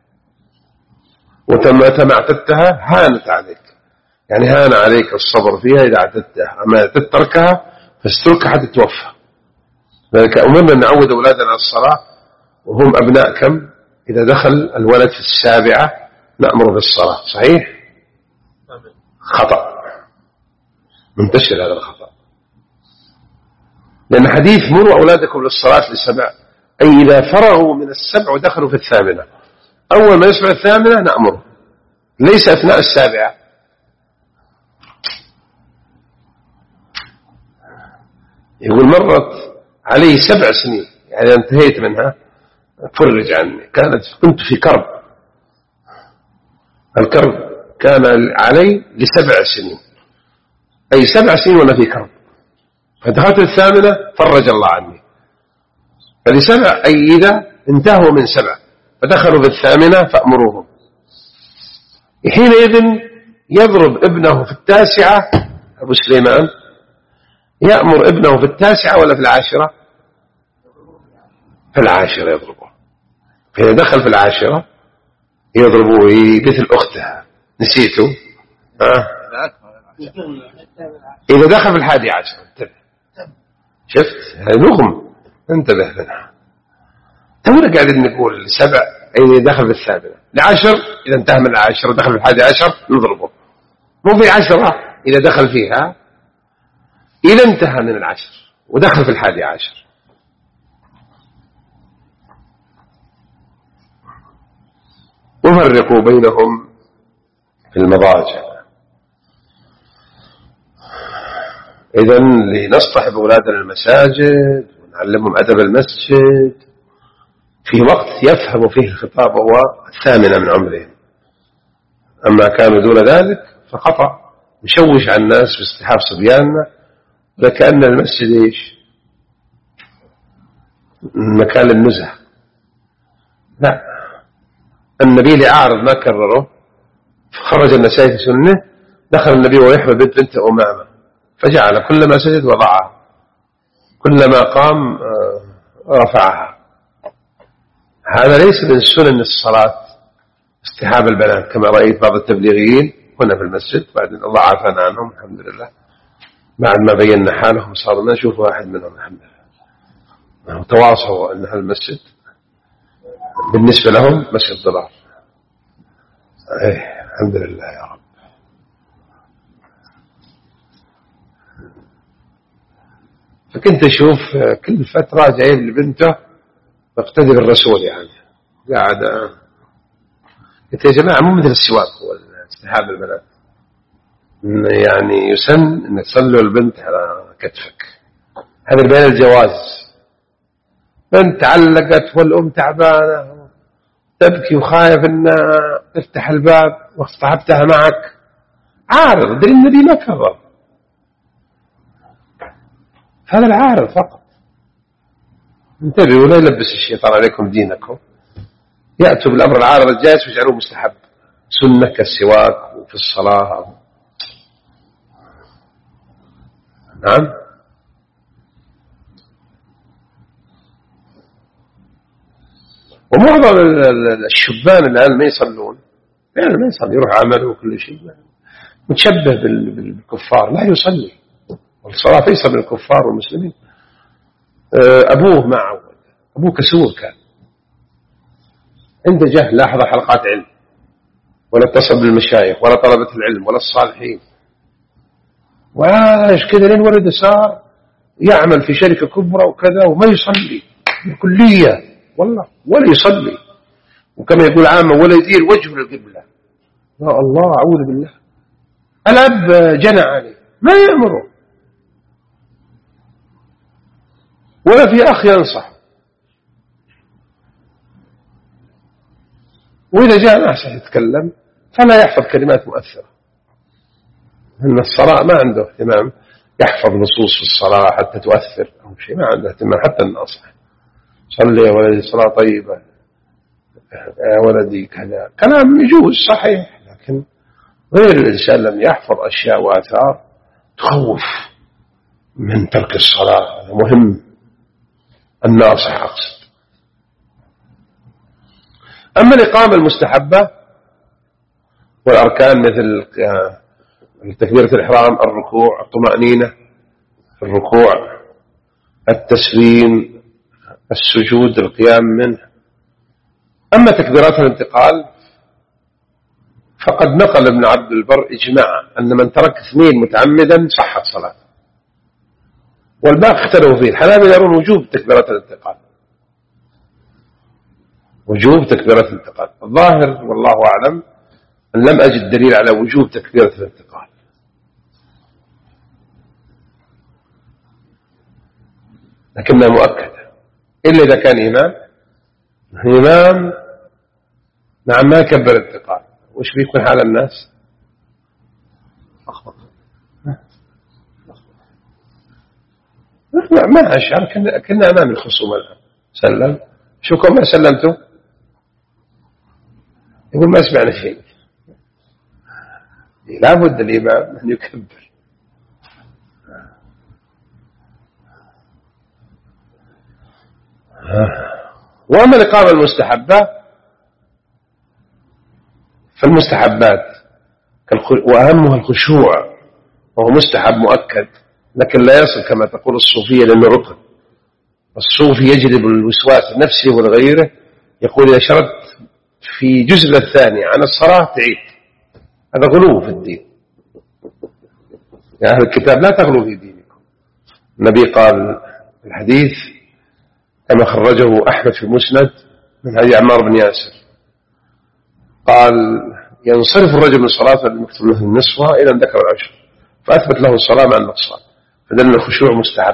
ومتى ما اعتدتها هانت عليك، يعني هان عليك الصبر فيها إذا اعتدتها. أما تتركها فاستركها حتى توفى. لذلك أمرنا أن نعود أولادنا على الصلاة وهم أبناء كم؟ إذا دخل الولد في السابعة نأمر بالصلاة. صحيح؟ خطأ، منتشر هذا الخطأ، لأن حديث مروا أولادكم للصلاة لسبع أي إذا فرغوا من السبع ودخلوا في الثامنة، أول ما يسمع الثامنة نأمره، ليس أثناء السابعة. يقول مرت علي سبع سنين، يعني انتهيت منها، فرج عني، كانت كنت في كرب، الكرب كان علي لسبع سنين، أي سبع سنين وأنا في كرب، فدخلت الثامنة فرج الله عني. فلسبع أي إذا انتهوا من سبع فدخلوا بالثامنة فأمروهم. حينئذ يضرب ابنه في التاسعة، أبو سليمان يأمر ابنه في التاسعة ولا في العاشرة؟ في العاشرة يضربه. فإذا دخل في العاشرة يضربه مثل أختها، نسيته ها؟ إذا دخل في الحادي عشر انتبه، شفت نغم، انتبه منها. تونا قاعدين نقول سبع أي دخل في السابعة، لعشر إذا انتهى من العاشرة دخل في الحادي عشر نضربه، مو في عشرة إذا دخل فيها، إذا انتهى من العشر ودخل في الحادي عشر. وفرقوا بينهم في المضاجع. إذن لنصطحب أولادنا المساجد ونعلمهم أدب المسجد في وقت يفهم فيه الخطاب هو الثامنة من عمرهم. أما كانوا دون ذلك فخطأ، نشوش على الناس باستحاف صبياننا، لكأن المسجد إيش؟ مكان للنزهة. لا، النبي لأعرض ما كرره، فخرج النسائي في سنه، دخل النبي ويحمل بنت بنت أمامة، فجعل كلما سجد وضعها، كلما قام رفعها. هذا ليس من سنن الصلاة استحاب البنات كما رأيت بعض التبليغيين هنا في المسجد، بعد الله عافانا عنهم الحمد لله، بعد ما بينا حالهم صاروا ما نشوف واحد منهم الحمد لله، تواصلوا أن المسجد بالنسبة لهم مسجد ضرار. ايه الحمد لله يا رب. فكنت أشوف كل فترة جايب لبنته واقتدي بالرسول، يعني قاعد قلت يا جماعة مو مثل السواك واستحاب البنات، يعني يسن أن تصلوا البنت على كتفك، هذا بين الجواز. بنت علقت والأم تعبانة تبكي وخايف أن تفتح الباب واصطحبتها معك، عارض دليل النبي ما كرر، هذا العارض فقط. انتبهوا لا يلبس الشيطان عليكم دينكم، يأتوا بالأمر العارض الجائز ويجعلوه مستحب سنة كالسواك وفي الصلاة. نعم. ومعظم الشبان الآن ما يصلون، يعني ما يصلي، يروح عمله وكل شيء، متشبه بالكفار، لا يصلي، والصلاة فيصل بالكفار والمسلمين. أبوه ما عود، أبوه كسور كان، عنده جهل، لا حضر حلقات علم ولا اتصل بالمشايخ ولا طلبة العلم ولا الصالحين، وعاش كذا لين ولد صار يعمل في شركة كبرى وكذا وما يصلي بالكلية والله، ولا يصلي، وكما يقول عامة ولا يدير وجهه للقبلة. يا الله أعوذ بالله. الأب جنى عليه ما يأمره، ولا في أخ ينصح، وإذا جاء ناس يتكلم فلا يحفظ كلمات مؤثرة، إن الصلاة ما عنده اهتمام يحفظ نصوص في الصلاة حتى تؤثر أو شيء، ما عنده اهتمام حتى الناصح. صلي يا ولدي صلاة طيبة يا ولدي كذا، كلام يجوز صحيح، لكن غير الإنسان لم يحفظ أشياء وآثار تخوف من ترك الصلاة. هذا مهم، الناصح أقصد. أما الإقامة المستحبة والأركان مثل تكبيرة الإحرام، الركوع، الطمأنينة في الركوع، التسليم، السجود، القيام منه. أما تكبيرات الانتقال فقد نقل ابن عبد البر إجماع أن من ترك اثنين متعمدا صحت صلاة، والباقي اختلفوا فيه. الحنابلة يرون وجوب تكبيرات الانتقال، وجوب تكبيرة الانتقال. الظاهر والله أعلم أن لم أجد دليل على وجوب تكبيرة الانتقال، لكنها مؤكدة إلا إذا كان إمام إمام نعم ما يكبر الانتقال، وش بيكون حال الناس؟ ما أشعر كنا أمام الخصوم الآن. سلم شو كم ما سلمتوا؟ يقول ما سمعنا شيء. لا بد الإمام أن يكبر. وأما الإقامة المستحبة فالمستحبات وأهمها الخشوع، وهو مستحب مؤكد لكن لا يصل كما تقول الصوفية لأنه ركن. الصوفي يجلب الوسواس النفسي والغيره، يقول إذا شرطت في جزء الثاني عن الصلاة تعيد، هذا غلو في الدين. يا أهل الكتاب لا تغلوا في دينكم. النبي قال في الحديث كما خرجه أحمد في المسند من حديث عمار بن ياسر قال ينصرف الرجل من صلاته المكتوب له النصف إلى أن ذكر العشر فأثبت له الصلاة مع النقصان، فدل الخشوع مستحب.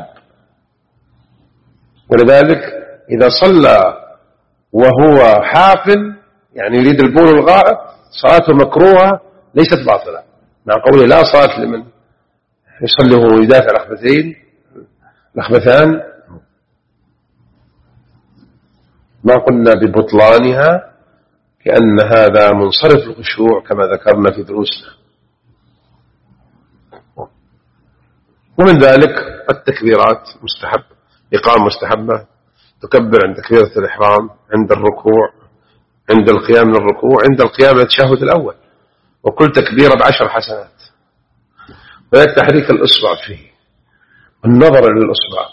ولذلك إذا صلى وهو حافل يعني يريد البول الغائط صلاته مكروهة ليست باطلة، مع قوله لا صلاة لمن يصلي وهو يدافع الأخبثين الأخبثان، ما قلنا ببطلانها كأن هذا منصرف الخشوع كما ذكرنا في دروسنا. ومن ذلك التكبيرات مستحب، إقامة مستحبة، تكبر عند تكبيرة الإحرام، عند الركوع، عند القيام من الركوع، عند القيام للتشهد الأول، وكل تكبيرة بعشر حسنات. وذلك تحريك الإصبع فيه والنظر للإصبع،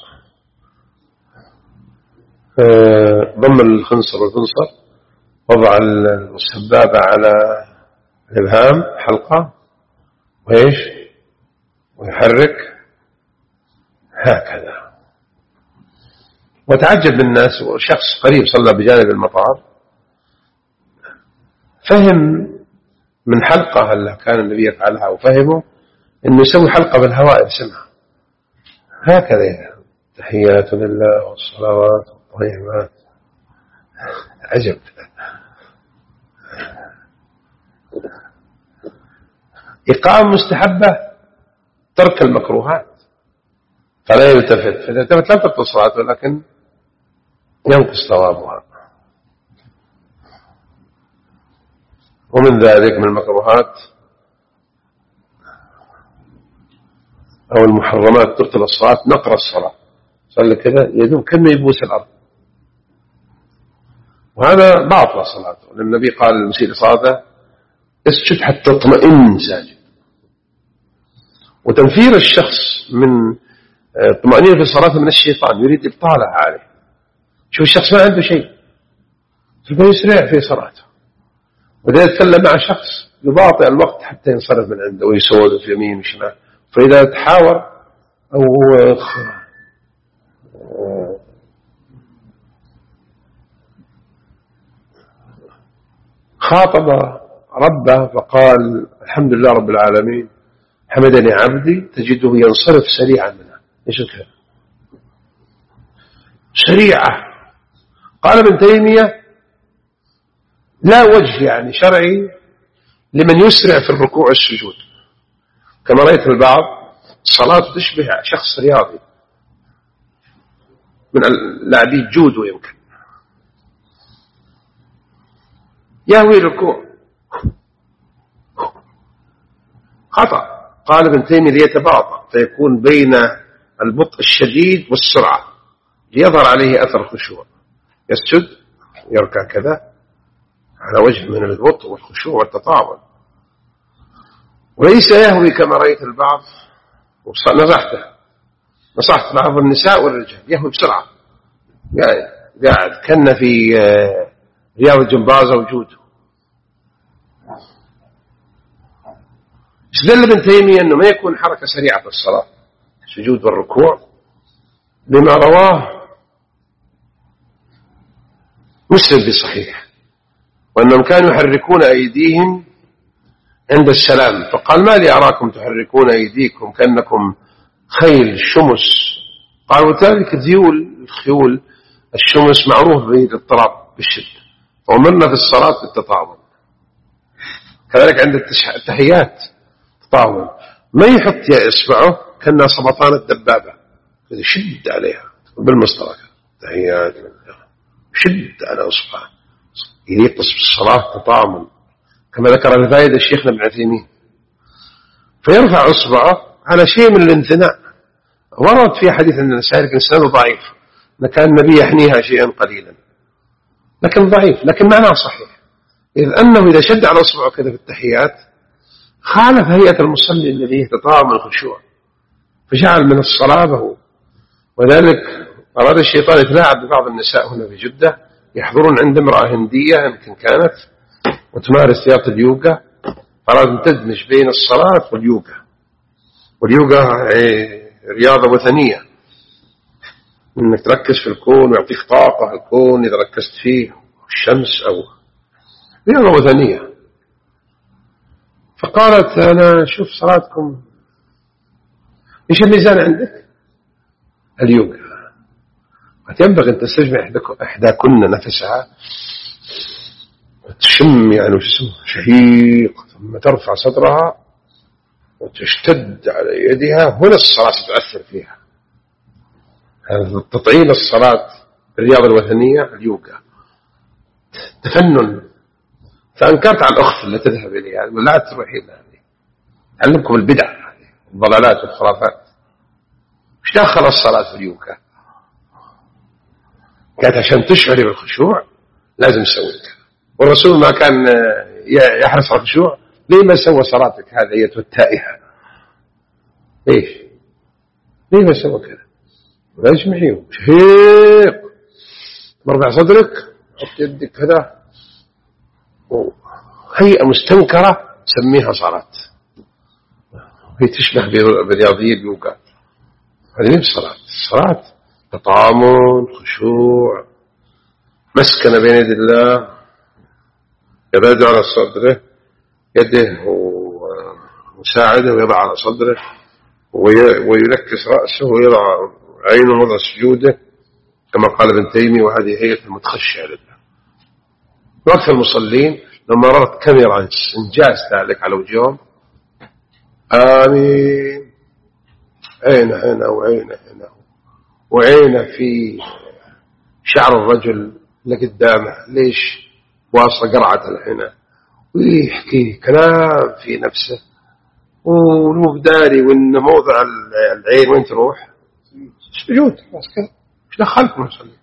ضم الخنصر والخنصر، وضع السبابة على الإبهام حلقة وإيش ويحرك هكذا. وتعجب الناس، وشخص قريب صلى بجانب المطار فهم من حلقة اللي كان النبي يفعلها وفهمه انه يسوي حلقة بالهواء يرسمها هكذا يعني. تحيات لله والصلوات والطيبات. عجب. إقامة مستحبة ترك المكروهات فلا يلتفت، فإذا التفت لا تبطل صلاته ولكن ينقص ثوابها. ومن ذلك من المكروهات أو المحرمات تبطل الصلاة نقر الصلاة، صلى كذا يدوب كأنه يبوس الأرض، وهذا باطل صلاته، لأن النبي قال للمسيء صلاته اسجد حتى تطمئن ساجد. وتنفير الشخص من طمأنينة في صلاته من الشيطان يريد إبطالها عليه. شوف الشخص ما عنده شيء تبقى يسرع في صلاته، وإذا يتكلم مع شخص يباطئ الوقت حتى ينصرف من عنده ويسولف يمين وشمال، فإذا تحاور أو خاطب ربه فقال الحمد لله رب العالمين حمدني عبدي تجده ينصرف سريعا منها. ايش الكلام سريعة؟ قال ابن تيمية لا وجه يعني شرعي لمن يسرع في الركوع والسجود، كما رأيت البعض الصلاة تشبه شخص رياضي من لاعبي الجودو يمكن يهوي الركوع، خطأ. قال ابن تيمية ليتباطأ فيكون بين البطء الشديد والسرعة ليظهر عليه أثر الخشوع، يسجد يركع كذا على وجه من البطء والخشوع والتطاول، وليس يهوي كما رأيت البعض. نصحته نصحت بعض النساء والرجال يهوي بسرعة قاعد كان في رياض الجمباز وجوده. استدل ابن تيمية أنه ما يكون حركة سريعة في الصلاة السجود والركوع بما رواه مسلم بصحيح، وأنهم كانوا يحركون أيديهم عند السلام، فقال: ما لي أراكم تحركون أيديكم كأنكم خيل شمس. قال: وذلك ذيول الخيول الشمس معروف بالاضطراب بالشدة، وأمرنا في الصلاة بالتطاول. كذلك عند التحيات تطاول، ما يحط يا إصبعه كأنها سبطان الدبابة، شد عليها بالمسطرة، تحيات شد على إصبعه، يليق بالصلاة تطامن، كما ذكر الفائدة الشيخنا ابن عثيمين. فيرفع إصبعه على شيء من الانثناء. ورد في حديث أن النسائي لكن سنده ضعيف، كان النبي يحنيها شيئا قليلا، لكن ضعيف، لكن معناه صحيح، إذ أنه إذا شد على إصبعه كذا في التحيات خالف هيئة المصلي الذي يتطاوم الخشوع، فجعل من الصلابة. وذلك أراد الشيطان يتلاعب ببعض النساء هنا في جدة، يحضرون عند امرأة هندية يمكن كانت وتمارس رياضة اليوغا، أراد أن تدمج بين الصلاة واليوغا. واليوغا رياضة وثنية، إنك تركز في الكون ويعطيك طاقة الكون إذا ركزت فيه، الشمس، أو رياضة وثنية. فقالت: أنا شوف صلاتكم إيش الميزان عندك؟ اليوغا. ينبغي أن تستجمع إحداكن نفسها وتشم يعني شهيق، ثم ترفع صدرها وتشتد على يدها، هنا الصلاة تتأثر فيها. هذا تطعيم الصلاة بالرياضة الوثنية اليوغا تفنن. فأنكرت على الأخت اللي تذهب إليها، لا تروحي لها، تعلمكم البدع الضلالات والخرافات، مش داخل الصلاة في اليوغا. كانت عشان تشعري بالخشوع لازم تسوي كذا، والرسول ما كان يحرص على الخشوع. ليه ما سوى صلاتك هذه أيتها التائهة؟ ليش؟ ليه ما سوى كذا؟ لا يسمعيه شهيق، مرفع صدرك، حط يدك كذا، هيئة مستنكرة سميها صلاة، هي تشبه برياضية اليوغا. هذه ليش صلاة؟ الصلاة تطامن، خشوع، مسكنة بين يد الله، يبعد على صدره، يده ومساعده ويضع على صدره، وينكس رأسه ويضع عينه وضع سجوده، كما قال ابن تيمية: وهذه هيئة المتخشع لله. وقت المصلين لما رأت كاميرا انجاز ذلك على وجههم: آمين، عين هنا وعين هنا وعين في شعر الرجل اللي قدامه، ليش واصل قرعة هنا، ويحكي كلام في نفسه، ولو بداري وإن موضع العين وين تروح؟ سجود. بس كذا، ايش دخلكم نصلي؟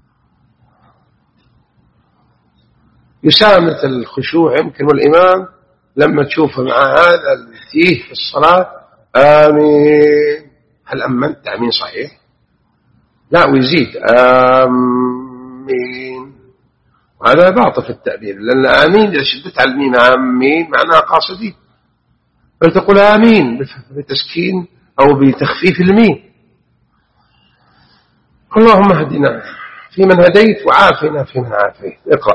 يسامة الخشوع يمكن، والإمام لما تشوفه مع هذا التيه في الصلاة: آمين، هل أمنت تأمين صحيح؟ لا، ويزيد آمين، وهذا باطل في التأبير، لأن آمين إذا شدت على الميم آمين معناها قاصدين، بل تقول آمين بتسكين أو بتخفيف الميم. اللهم اهدنا في من هديت وعافنا في من عافيت. اقرأ.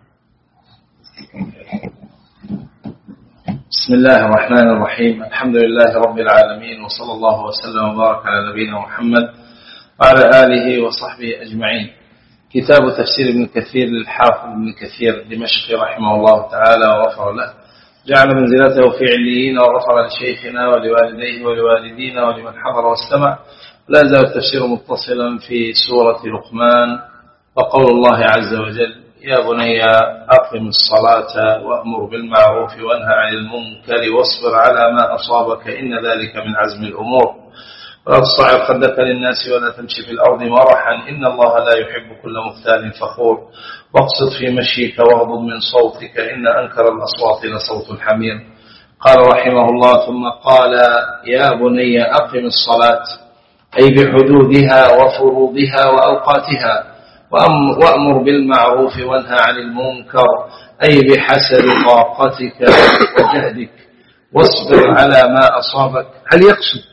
بسم الله الرحمن الرحيم. الحمد لله رب العالمين، وصلى الله وسلم وبارك على نبينا محمد وعلى آله وصحبه أجمعين. كتاب تفسير ابن كثير للحافظ ابن كثير دمشقي رحمه الله تعالى وغفر له، جعل منزلته في عليين، وغفر لشيخنا ولوالديه ولوالدينا ولمن حضر واستمع. لا زال التفسير متصلا في سورة لقمان، وقول الله عز وجل: يا بني أقم الصلاة وأمر بالمعروف وانهى عن المنكر واصبر على ما أصابك إن ذلك من عزم الأمور، ولا تصعر خدك للناس ولا تمشي في الأرض مرحا إن الله لا يحب كل مختال فخور، واقصد في مشيك واغضض من صوتك إن أنكر الأصوات لصوت الحمير. قال رحمه الله: ثم قال: يا بني أقم الصلاة، أي بحدودها وفروضها وأوقاتها، وأمر بالمعروف وانهى عن المنكر، أي بحسب طاقتك وجهدك، واصبر على ما أصابك. هل يقصد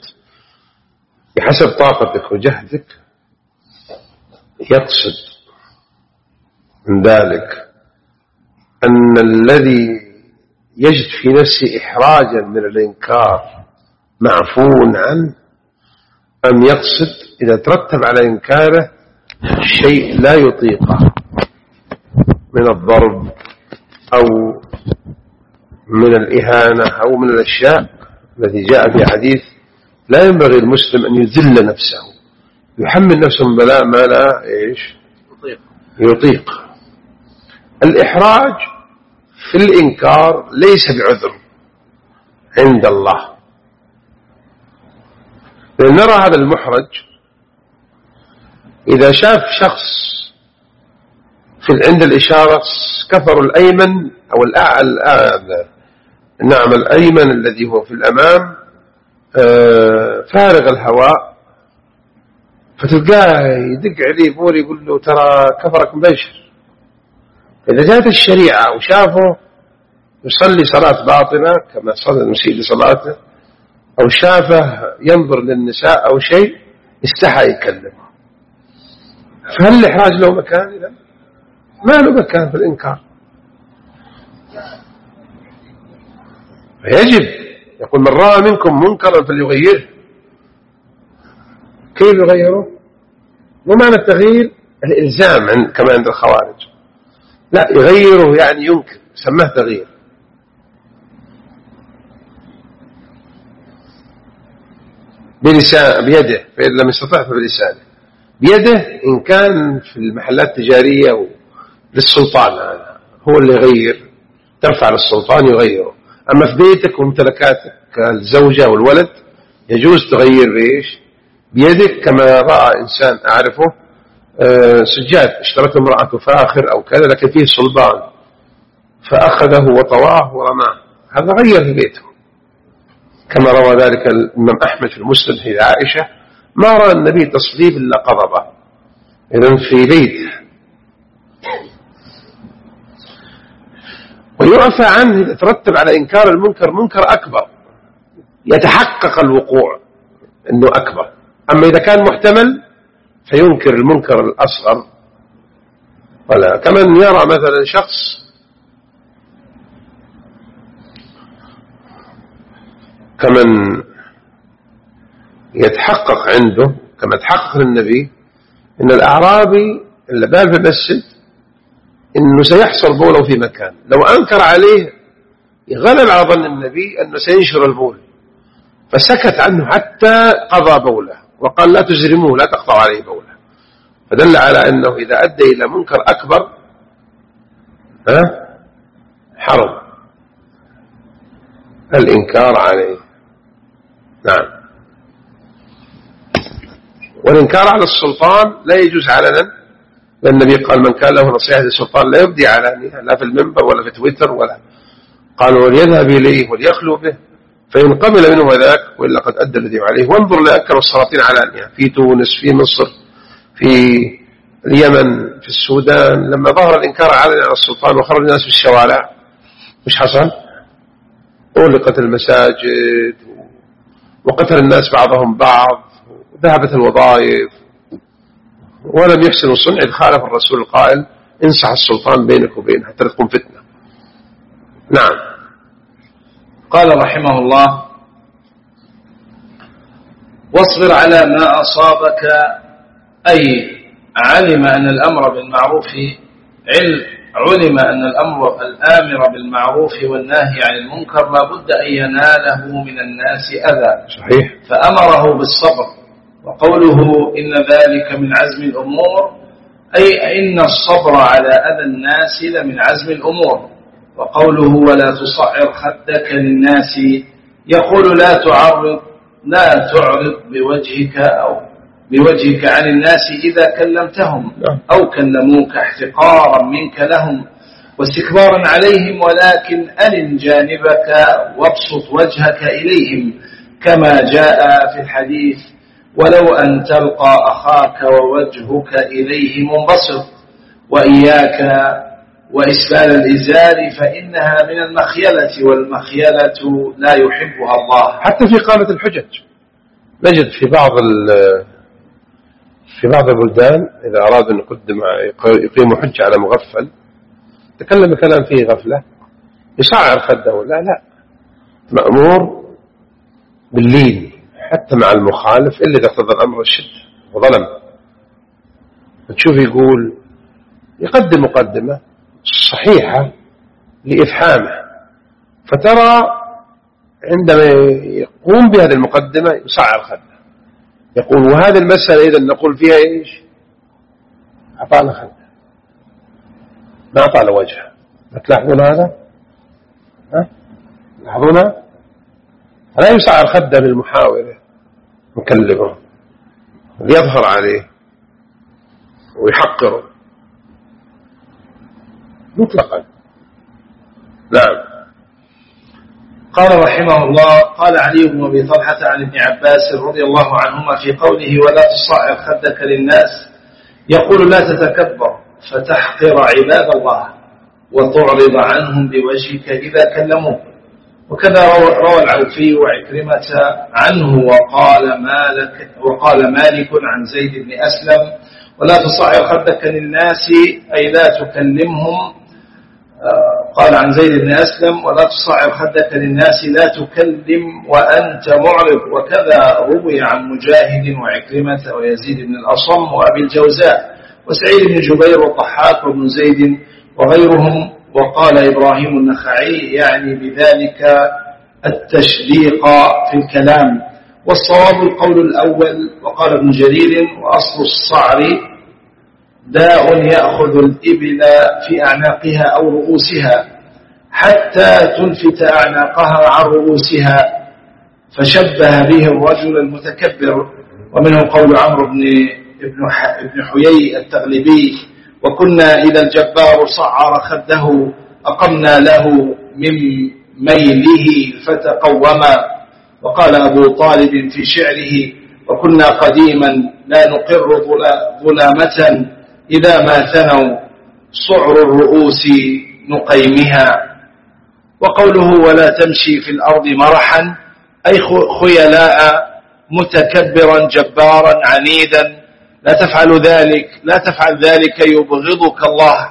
بحسب طاقتك وجهدك؟ يقصد من ذلك أن الذي يجد في نفسه إحراجا من الإنكار معفو عنه، أم يقصد إذا ترتب على إنكاره شيء لا يطيقه من الضرب أو من الإهانة أو من الأشياء التي جاء في حديث لا ينبغي المسلم أن يذل نفسه، يحمل نفسه من بلاء ما لا إيش يطيق. الإحراج في الإنكار ليس بعذر عند الله، لأن نرى هذا المحرج إذا شاف شخص في عند الإشارة كفر الأيمن أو الأعلى، نعم الأيمن الذي هو في الأمام فارغ الهواء، فتلقاه يدق عليه بور يقول له ترى كفرك مباشر. إذا جاءت الشريعة وشافه يصلي صلاة باطنة كما صلى المسيء لصلاته، أو شافه ينظر للنساء أو شيء استحى يكلمه، فهل الإحراج له مكان؟ إذا ما له مكان في الإنكار. فيجب يقول من رأى منكم منكرا فليغيره. كيف يغيره؟ مو معنى التغيير الإلزام كما عند الخوارج، لا، يغيره يعني ينكر، سماه تغيير. بلسان بيده، فإن لم يستطع فبلسانه. بيده إن كان في المحلات التجارية للسلطان، هذا هو اللي يغير، ترفع للسلطان يغيره. أما في بيتك وممتلكاتك الزوجة والولد يجوز تغير بإيش؟ بيدك. كما رأى إنسان أعرفه أه سجاد اشترته امرأة فاخر أو كذا لكن فيه صلبان، فأخذه وطواه ورماه، هذا غير في بيته. كما روى ذلك الإمام أحمد في المسند في عائشة ما رأى النبي تصليب إلا قضبه، إذن في بيته. ويعفى عنه إذا ترتب على إنكار المنكر منكر أكبر يتحقق الوقوع أنه أكبر. أما إذا كان محتمل فينكر المنكر الأصغر. ولا كمن يرى مثلا شخص كمن يتحقق عنده كما تحقق للنبي إن الأعرابي اللي بال في المسجد إنه سيحصل بوله في مكان، لو أنكر عليه يغلب على ظن النبي أنه سينشر البول، فسكت عنه حتى قضى بوله وقال لا تجرموه لا تقطعوا عليه بوله، فدل على أنه إذا أدى إلى منكر أكبر ها حرم الإنكار عليه. نعم. والإنكار على السلطان لا يجوز علنا، لأن النبي قال من كان له نصيحة للسلطان لا يبدي علانية، لا في المنبر ولا في تويتر ولا، قالوا وليذهب إليه وليخلو به فإن قبل منه ذاك وإلا قد أدى الذي عليه. وانظر لأكثر السلاطين علانية في تونس في مصر في اليمن في السودان، لما ظهر الإنكار علني على السلطان وخرج الناس في الشوارع مش حصل؟ أغلقت المساجد وقتل الناس بعضهم بعض وذهبت الوظائف ولم يحسنوا صنع، إذ خالف الرسول القائل انصح السلطان بينك وبينه حتى تكون فتنة. نعم. قال رحمه الله واصبر على ما أصابك، أي علم أن الأمر بالمعروف علم أن الأمر الآمر بالمعروف والناهي عن المنكر لا بد أن يناله من الناس أذى، صحيح، فأمره بالصبر. وقوله إن ذلك من عزم الأمور أي إن الصبر على أذى الناس لمن عزم الأمور. وقوله ولا تصعر خدك للناس يقول لا تعرض لا تعرض بوجهك أو بوجهك عن الناس إذا كلمتهم أو كلموك احتقارا منك لهم واستكبارا عليهم، ولكن ألن جانبك وابسط وجهك إليهم كما جاء في الحديث ولو أن تلقى أخاك ووجهك إليه منبسط. وإياك وإسبال الإزار فإنها من المخيلة، والمخيلة لا يحبها الله. حتى في قامة الحجج نجد في بعض في بعض البلدان إذا أرادوا أن يقدم يقيموا حجة على مغفل تكلم كلام فيه غفلة يصعر خده. لا لا، مأمور باللين حتى مع المخالف إلا إذا اقتضى الأمر الشدة وظلم. تشوف يقول يقدم مقدمة صحيحة لإفحامه، فترى عندما يقوم بهذه المقدمة يصعر خده، يقول وهذه المسألة إذا نقول فيها إيش؟ أعطانا خده، ما أعطانا وجهه. تلاحظون هذا؟ ها؟ تلاحظونها؟ لا يصعر خده للمحاورة مكلمه ليظهر عليه ويحقره مطلقا. نعم. قال رحمه الله: قال علي بن أبي طلحة عن ابن عباس رضي الله عنهما في قوله ولا تصعر خدك للناس، يقول لا تتكبر فتحقر عباد الله وتعرض عنهم بوجهك إذا كلموك. وكذا روى العوفي وعكرمة عنه وقال مالك, وقال مالك عن زيد بن أسلم ولا تصعر خدك للناس أي لا تكلمهم. قال عن زيد بن أسلم ولا تصعر خدك للناس لا تكلم وأنت معرض. وكذا روي عن مجاهد وعكرمة ويزيد بن الأصم وأبي الجوزاء وسعيد بن جبير والضحاك وابن زيد وغيرهم. وقال إبراهيم النخعي يعني بذلك التشديق في الكلام، والصواب القول الأول. وقال ابن جرير وأصل الصعر داء يأخذ الإبل في أعناقها أو رؤوسها حتى تلفت أعناقها عن رؤوسها، فشبه به الرجل المتكبر. ومنه قول عمرو بن ابن حيي التغلبي وكنا إذا الجبار صعر خده أقمنا له من ميله فتقوما. وقال أبو طالب في شعره وكنا قديما لا نقر ظلامة إذا ما ثنوا صعر الرؤوس نقيمها. وقوله ولا تمشي في الأرض مرحا أي خيلاء متكبرا جبارا عنيدا، لا تفعل ذلك لا تفعل ذلك يبغضك الله.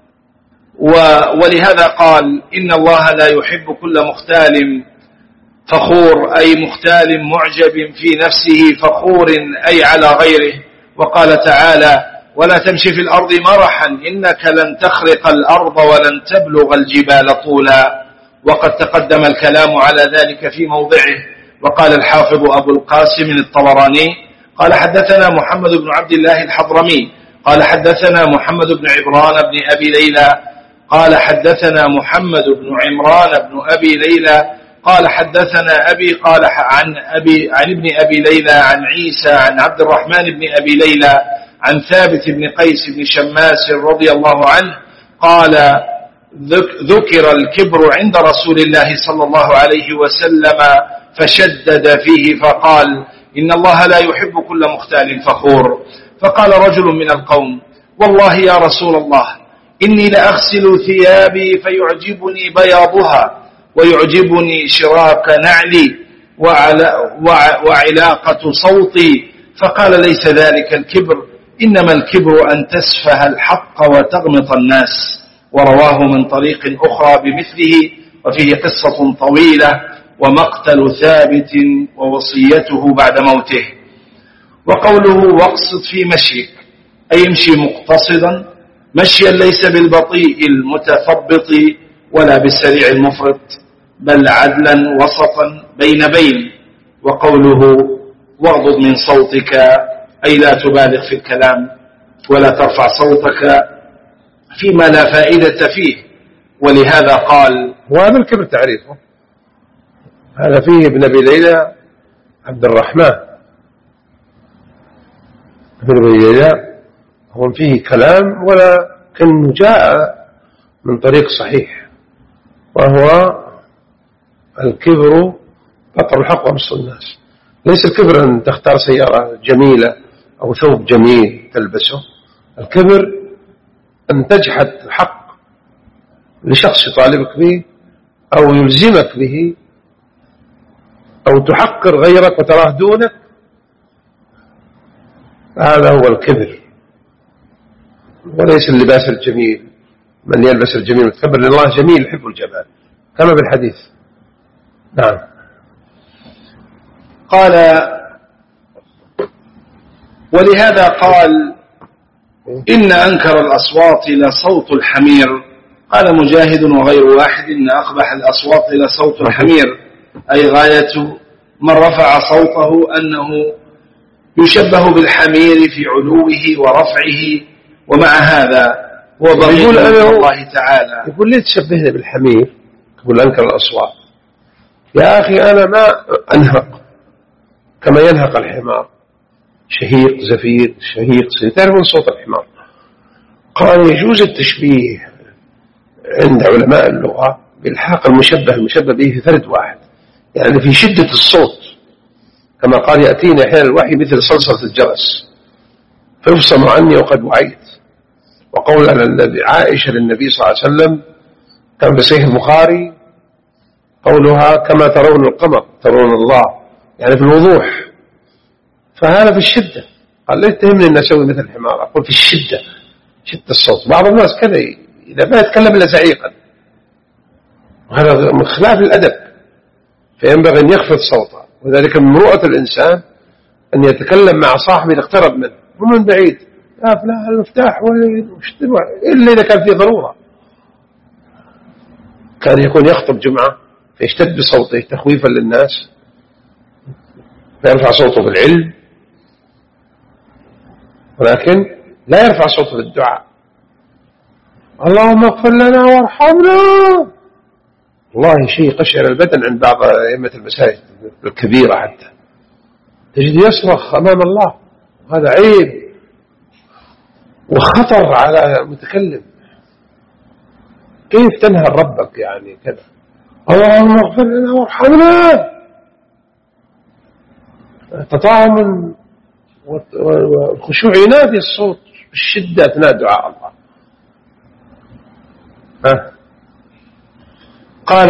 ولهذا قال إن الله لا يحب كل مختال فخور أي مختال معجب في نفسه فخور أي على غيره. وقال تعالى ولا تمشي في الأرض مرحا إنك لن تخرق الأرض ولن تبلغ الجبال طولا. وقد تقدم الكلام على ذلك في موضعه. وقال الحافظ أبو القاسم الطبراني قال حدثنا محمد بن عبد الله الحضرمي قال حدثنا محمد بن عمران بن أبي ليلى قال حدثنا محمد بن عمران بن أبي ليلى قال حدثنا أبي قال عن, أبي عن ابن أبي ليلى عن عيسى عن عبد الرحمن بن أبي ليلى عن ثابت بن قيس بن شماس رضي الله عنه قال ذكر الكبر عند رسول الله صلى الله عليه وسلم فشدد فيه فقال إن الله لا يحب كل مختال فخور. فقال رجل من القوم والله يا رسول الله إني لأغسل ثيابي فيعجبني بياضها ويعجبني شراك نعلي وعلاقة صوتي. فقال ليس ذلك الكبر إنما الكبر أن تسفه الحق وتغمط الناس. ورواه من طريق أخرى بمثله وفيه قصة طويلة ومقتل ثابت ووصيته بعد موته. وقوله واقصد في مشيك أي يمشي مقتصدا مشيا ليس بالبطيء المتثبط ولا بالسريع المفرط بل عدلا وسطا بين بين. وقوله واغضض من صوتك أي لا تبالغ في الكلام ولا ترفع صوتك فيما لا فائدة فيه. ولهذا قال وهذا الكبر تعريفه هذا فيه ابن أبي ليلى عبد الرحمن ابن أبي ليلى هو فيه كلام ولكن جاء من طريق صحيح وهو الكبر بطر الحق ومص الناس. ليس الكبر أن تختار سيارة جميلة أو ثوب جميل تلبسه، الكبر أن تجحد الحق لشخص يطالبك به أو يلزمك به أو تحقر غيرك وتراه دونك. هذا هو الكبر، وليس اللباس الجميل. من يلبس الجميل متكبر، لأن الله جميل يحب الجمال كما بالحديث. نعم. قال: ولهذا قال: إن أنكر الأصوات لصوت الحمير. قال مجاهد وغير واحد: إن أقبح الأصوات لصوت الحمير، أي غاية من رفع صوته أنه يشبه بالحمير في علوه ورفعه. ومع هذا هو ضمير الله تعالى. يقول ليه تشبهني بالحمير؟ يقول أنكر الأصوات. يا أخي أنا ما أنهق كما ينهق الحمار، شهيق زفير شهيق زفير، تعرف من صوت الحمار. قال يجوز التشبيه عند علماء اللغة بالحاق المشبه المشبه به في فرد واحد، يعني في شدة الصوت، كما قال يأتيني أحيانا الوحي مثل صلصلة الجرس فيفصم عني وقد وعيت. وقول عائشة للنبي صلى الله عليه وسلم كان بصحيح البخاري قولها: كما ترون القمر ترون الله، يعني في الوضوح. فهذا في الشدة. قال ليه تهمني أن أسوي مثل الحمار؟ أقول في الشدة، شدة الصوت. بعض الناس كذا إذا ما يتكلم إلا زعيقا، وهذا من خلاف الأدب، فينبغي أن يخفض صوته. وذلك من مروءة الإنسان أن يتكلم مع صاحبه اقترب منه ومن بعيد: لا لا المفتاح إلا إذا كان فيه ضرورة. كان يكون يخطب جمعة فيشتد بصوته تخويفا للناس، فيرفع صوته بالعلم، ولكن لا يرفع صوته بالدعاء: اللهم اغفر لنا وارحمنا. والله شيء قشعر البدن عند بعض أئمة المساجد الكبيرة، حتى تجد يصرخ أمام الله، وهذا عيب وخطر على المتكلم. كيف تنهر ربك يعني كذا؟ اللهم اغفر لنا وارحمنا. تطاعم والخشوع ينادي الصوت بالشدة أثناء دعاء الله. ها. قال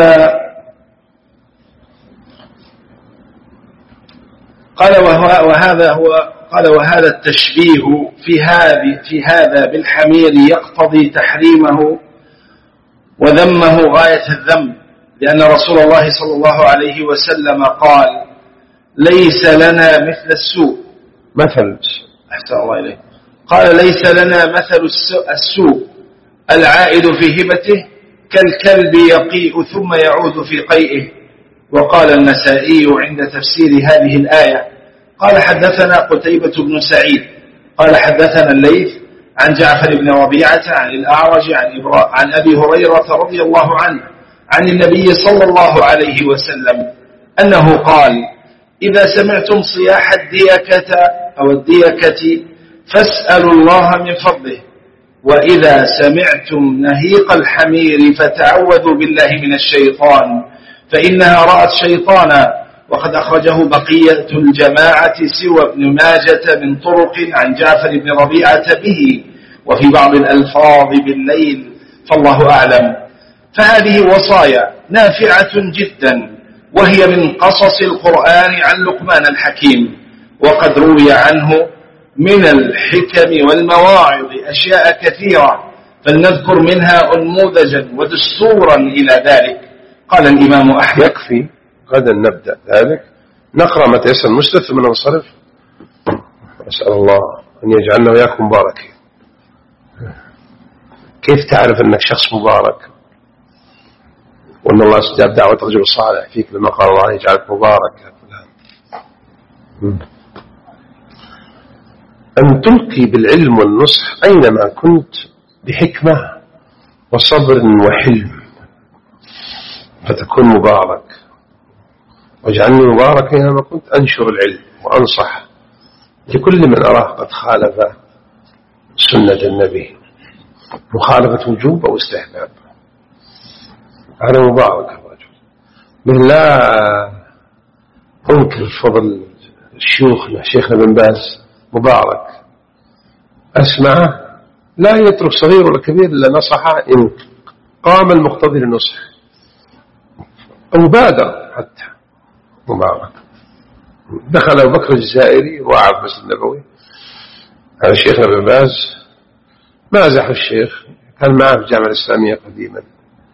قال وهذا هو قال وهذا التشبيه في هذه في هذا بالحمير يقتضي تحريمه وذمه غاية الذم، لأن رسول الله صلى الله عليه وسلم قال: ليس لنا مثل السوء مثل أحسن الله إليه قال: ليس لنا مثل السوء العائد في هبته كالكلب يقيء ثم يعود في قيئه. وقال النسائي عند تفسير هذه الآية: قال حدثنا قتيبة بن سعيد قال حدثنا الليث عن جعفر بن ربيعة عن الأعرج عن, عن أبي هريرة رضي الله عنه عن النبي صلى الله عليه وسلم أنه قال: إذا سمعتم صياح الديكة أو الديكة فاسألوا الله من فضله، وإذا سمعتم نهيق الحمير فتعوذوا بالله من الشيطان فإنها رأت شيطانا. وقد أخرجه بقية الجماعة سوى ابن ماجة من طرق عن جعفر بن ربيعة به، وفي بعض الألفاظ بالليل، فالله أعلم. فهذه وصايا نافعة جدا، وهي من قصص القرآن عن لقمان الحكيم، وقد روي عنه من الحكم والمواعظ أشياء كثيرة، فلنذكر منها أنموذجا ودستورا إلى ذلك. قال الإمام أحمد: يكفي غدا نبدأ ذلك، نقرأ ما تيسر المسلم ثم ننصرف. أسأل الله أن يجعلنا وياكم مباركين. كيف تعرف أنك شخص مبارك وأن الله استجاب دعوة رجل صالح فيك لما قال الله يجعلك مبارك يا فلان؟ أن تلقي بالعلم والنصح أينما كنت بحكمة وصبر وحلم فتكون مبارك. واجعلني مبارك أينما كنت، أنشر العلم وأنصح لكل من أراه قد خالف سنة النبي، مخالفة وجوب أو استحباب. أنا مبارك الرجل، من لا أنكر فضل شيوخنا شيخنا بن باز مبارك، أسمعه لا يترك صغير ولا كبير إلا نصحه إن قام المقتضي للنصح أو بادر. حتى مبارك دخل أبو بكر الجزائري وعى في المسجد النبوي هذا شيخنا ابن باز مازح الشيخ، كان معه في الجامعة الإسلامية قديما،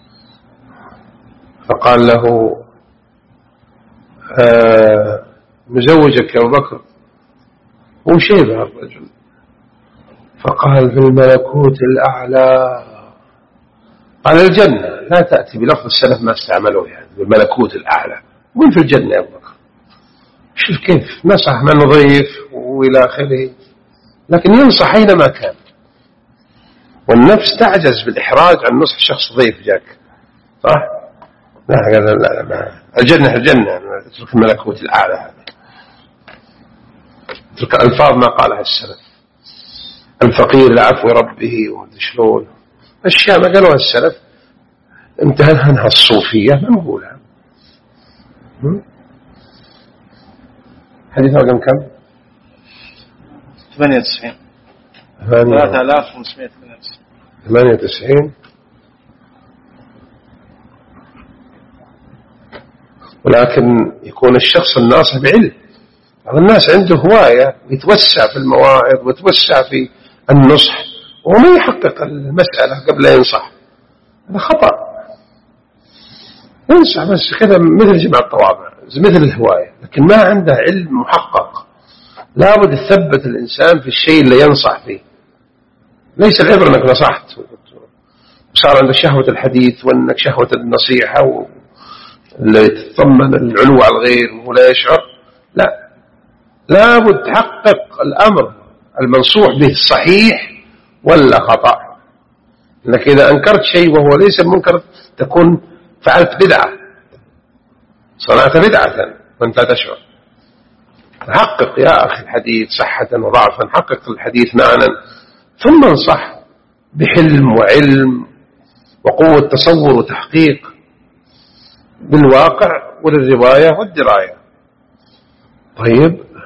فقال له آه مزوجك يا أبو بكر، وشيبه الرجل، فقال في الملكوت الأعلى. قال الجنة لا تأتي بلفظ السلف ما استعملوه، يعني بالملكوت الأعلى، وين في الجنة يا أبو بكر؟ شوف كيف نصح من نضيف وإلى آخره، لكن ينصح أينما كان، والنفس تعجز بالإحراج عن نصح شخص ضيف جاك، صح؟ لا لا لا, لا. الجنة الجنة، اترك الملكوت الأعلى هذا، اترك ألفاظ ما قالها السلف، الفقير لعفو ربه ومدري شلون، أشياء ما قالوها السلف انتهى عنها الصوفية ما نقولها. حديث رقم كم؟ ثمانية وتسعين ثلاثة آلاف وخمسمائة ثمانية وتسعين. ولكن يكون الشخص الناصح بعلم. بعض الناس عنده هواية يتوسع في المواعظ ويتوسع في النصح وما يحقق المسألة قبل لا ينصح، هذا خطأ. ينصح بس كذا مثل جمع الطوابع، مثل الهواية، لكن ما عنده علم محقق. لابد تثبت الإنسان في الشيء اللي ينصح فيه، ليس العبر أنك نصحت وصار عندك شهوة الحديث وأنك شهوة النصيحة اللي تتضمن العلو على الغير وهو لا يشعر. لا، لابد تحقق الأمر المنصوح به صحيح ولا خطأ، لأنك إذا أنكرت شيء وهو ليس منكر تكون فعلت بدعة، صنعت بدعة وأنت تشعر. حقق يا أخي الحديث صحة وضعفا، حقق الحديث معنى، ثم انصح بحلم وعلم وقوة تصور وتحقيق بالواقع وللرواية والدراية. طيب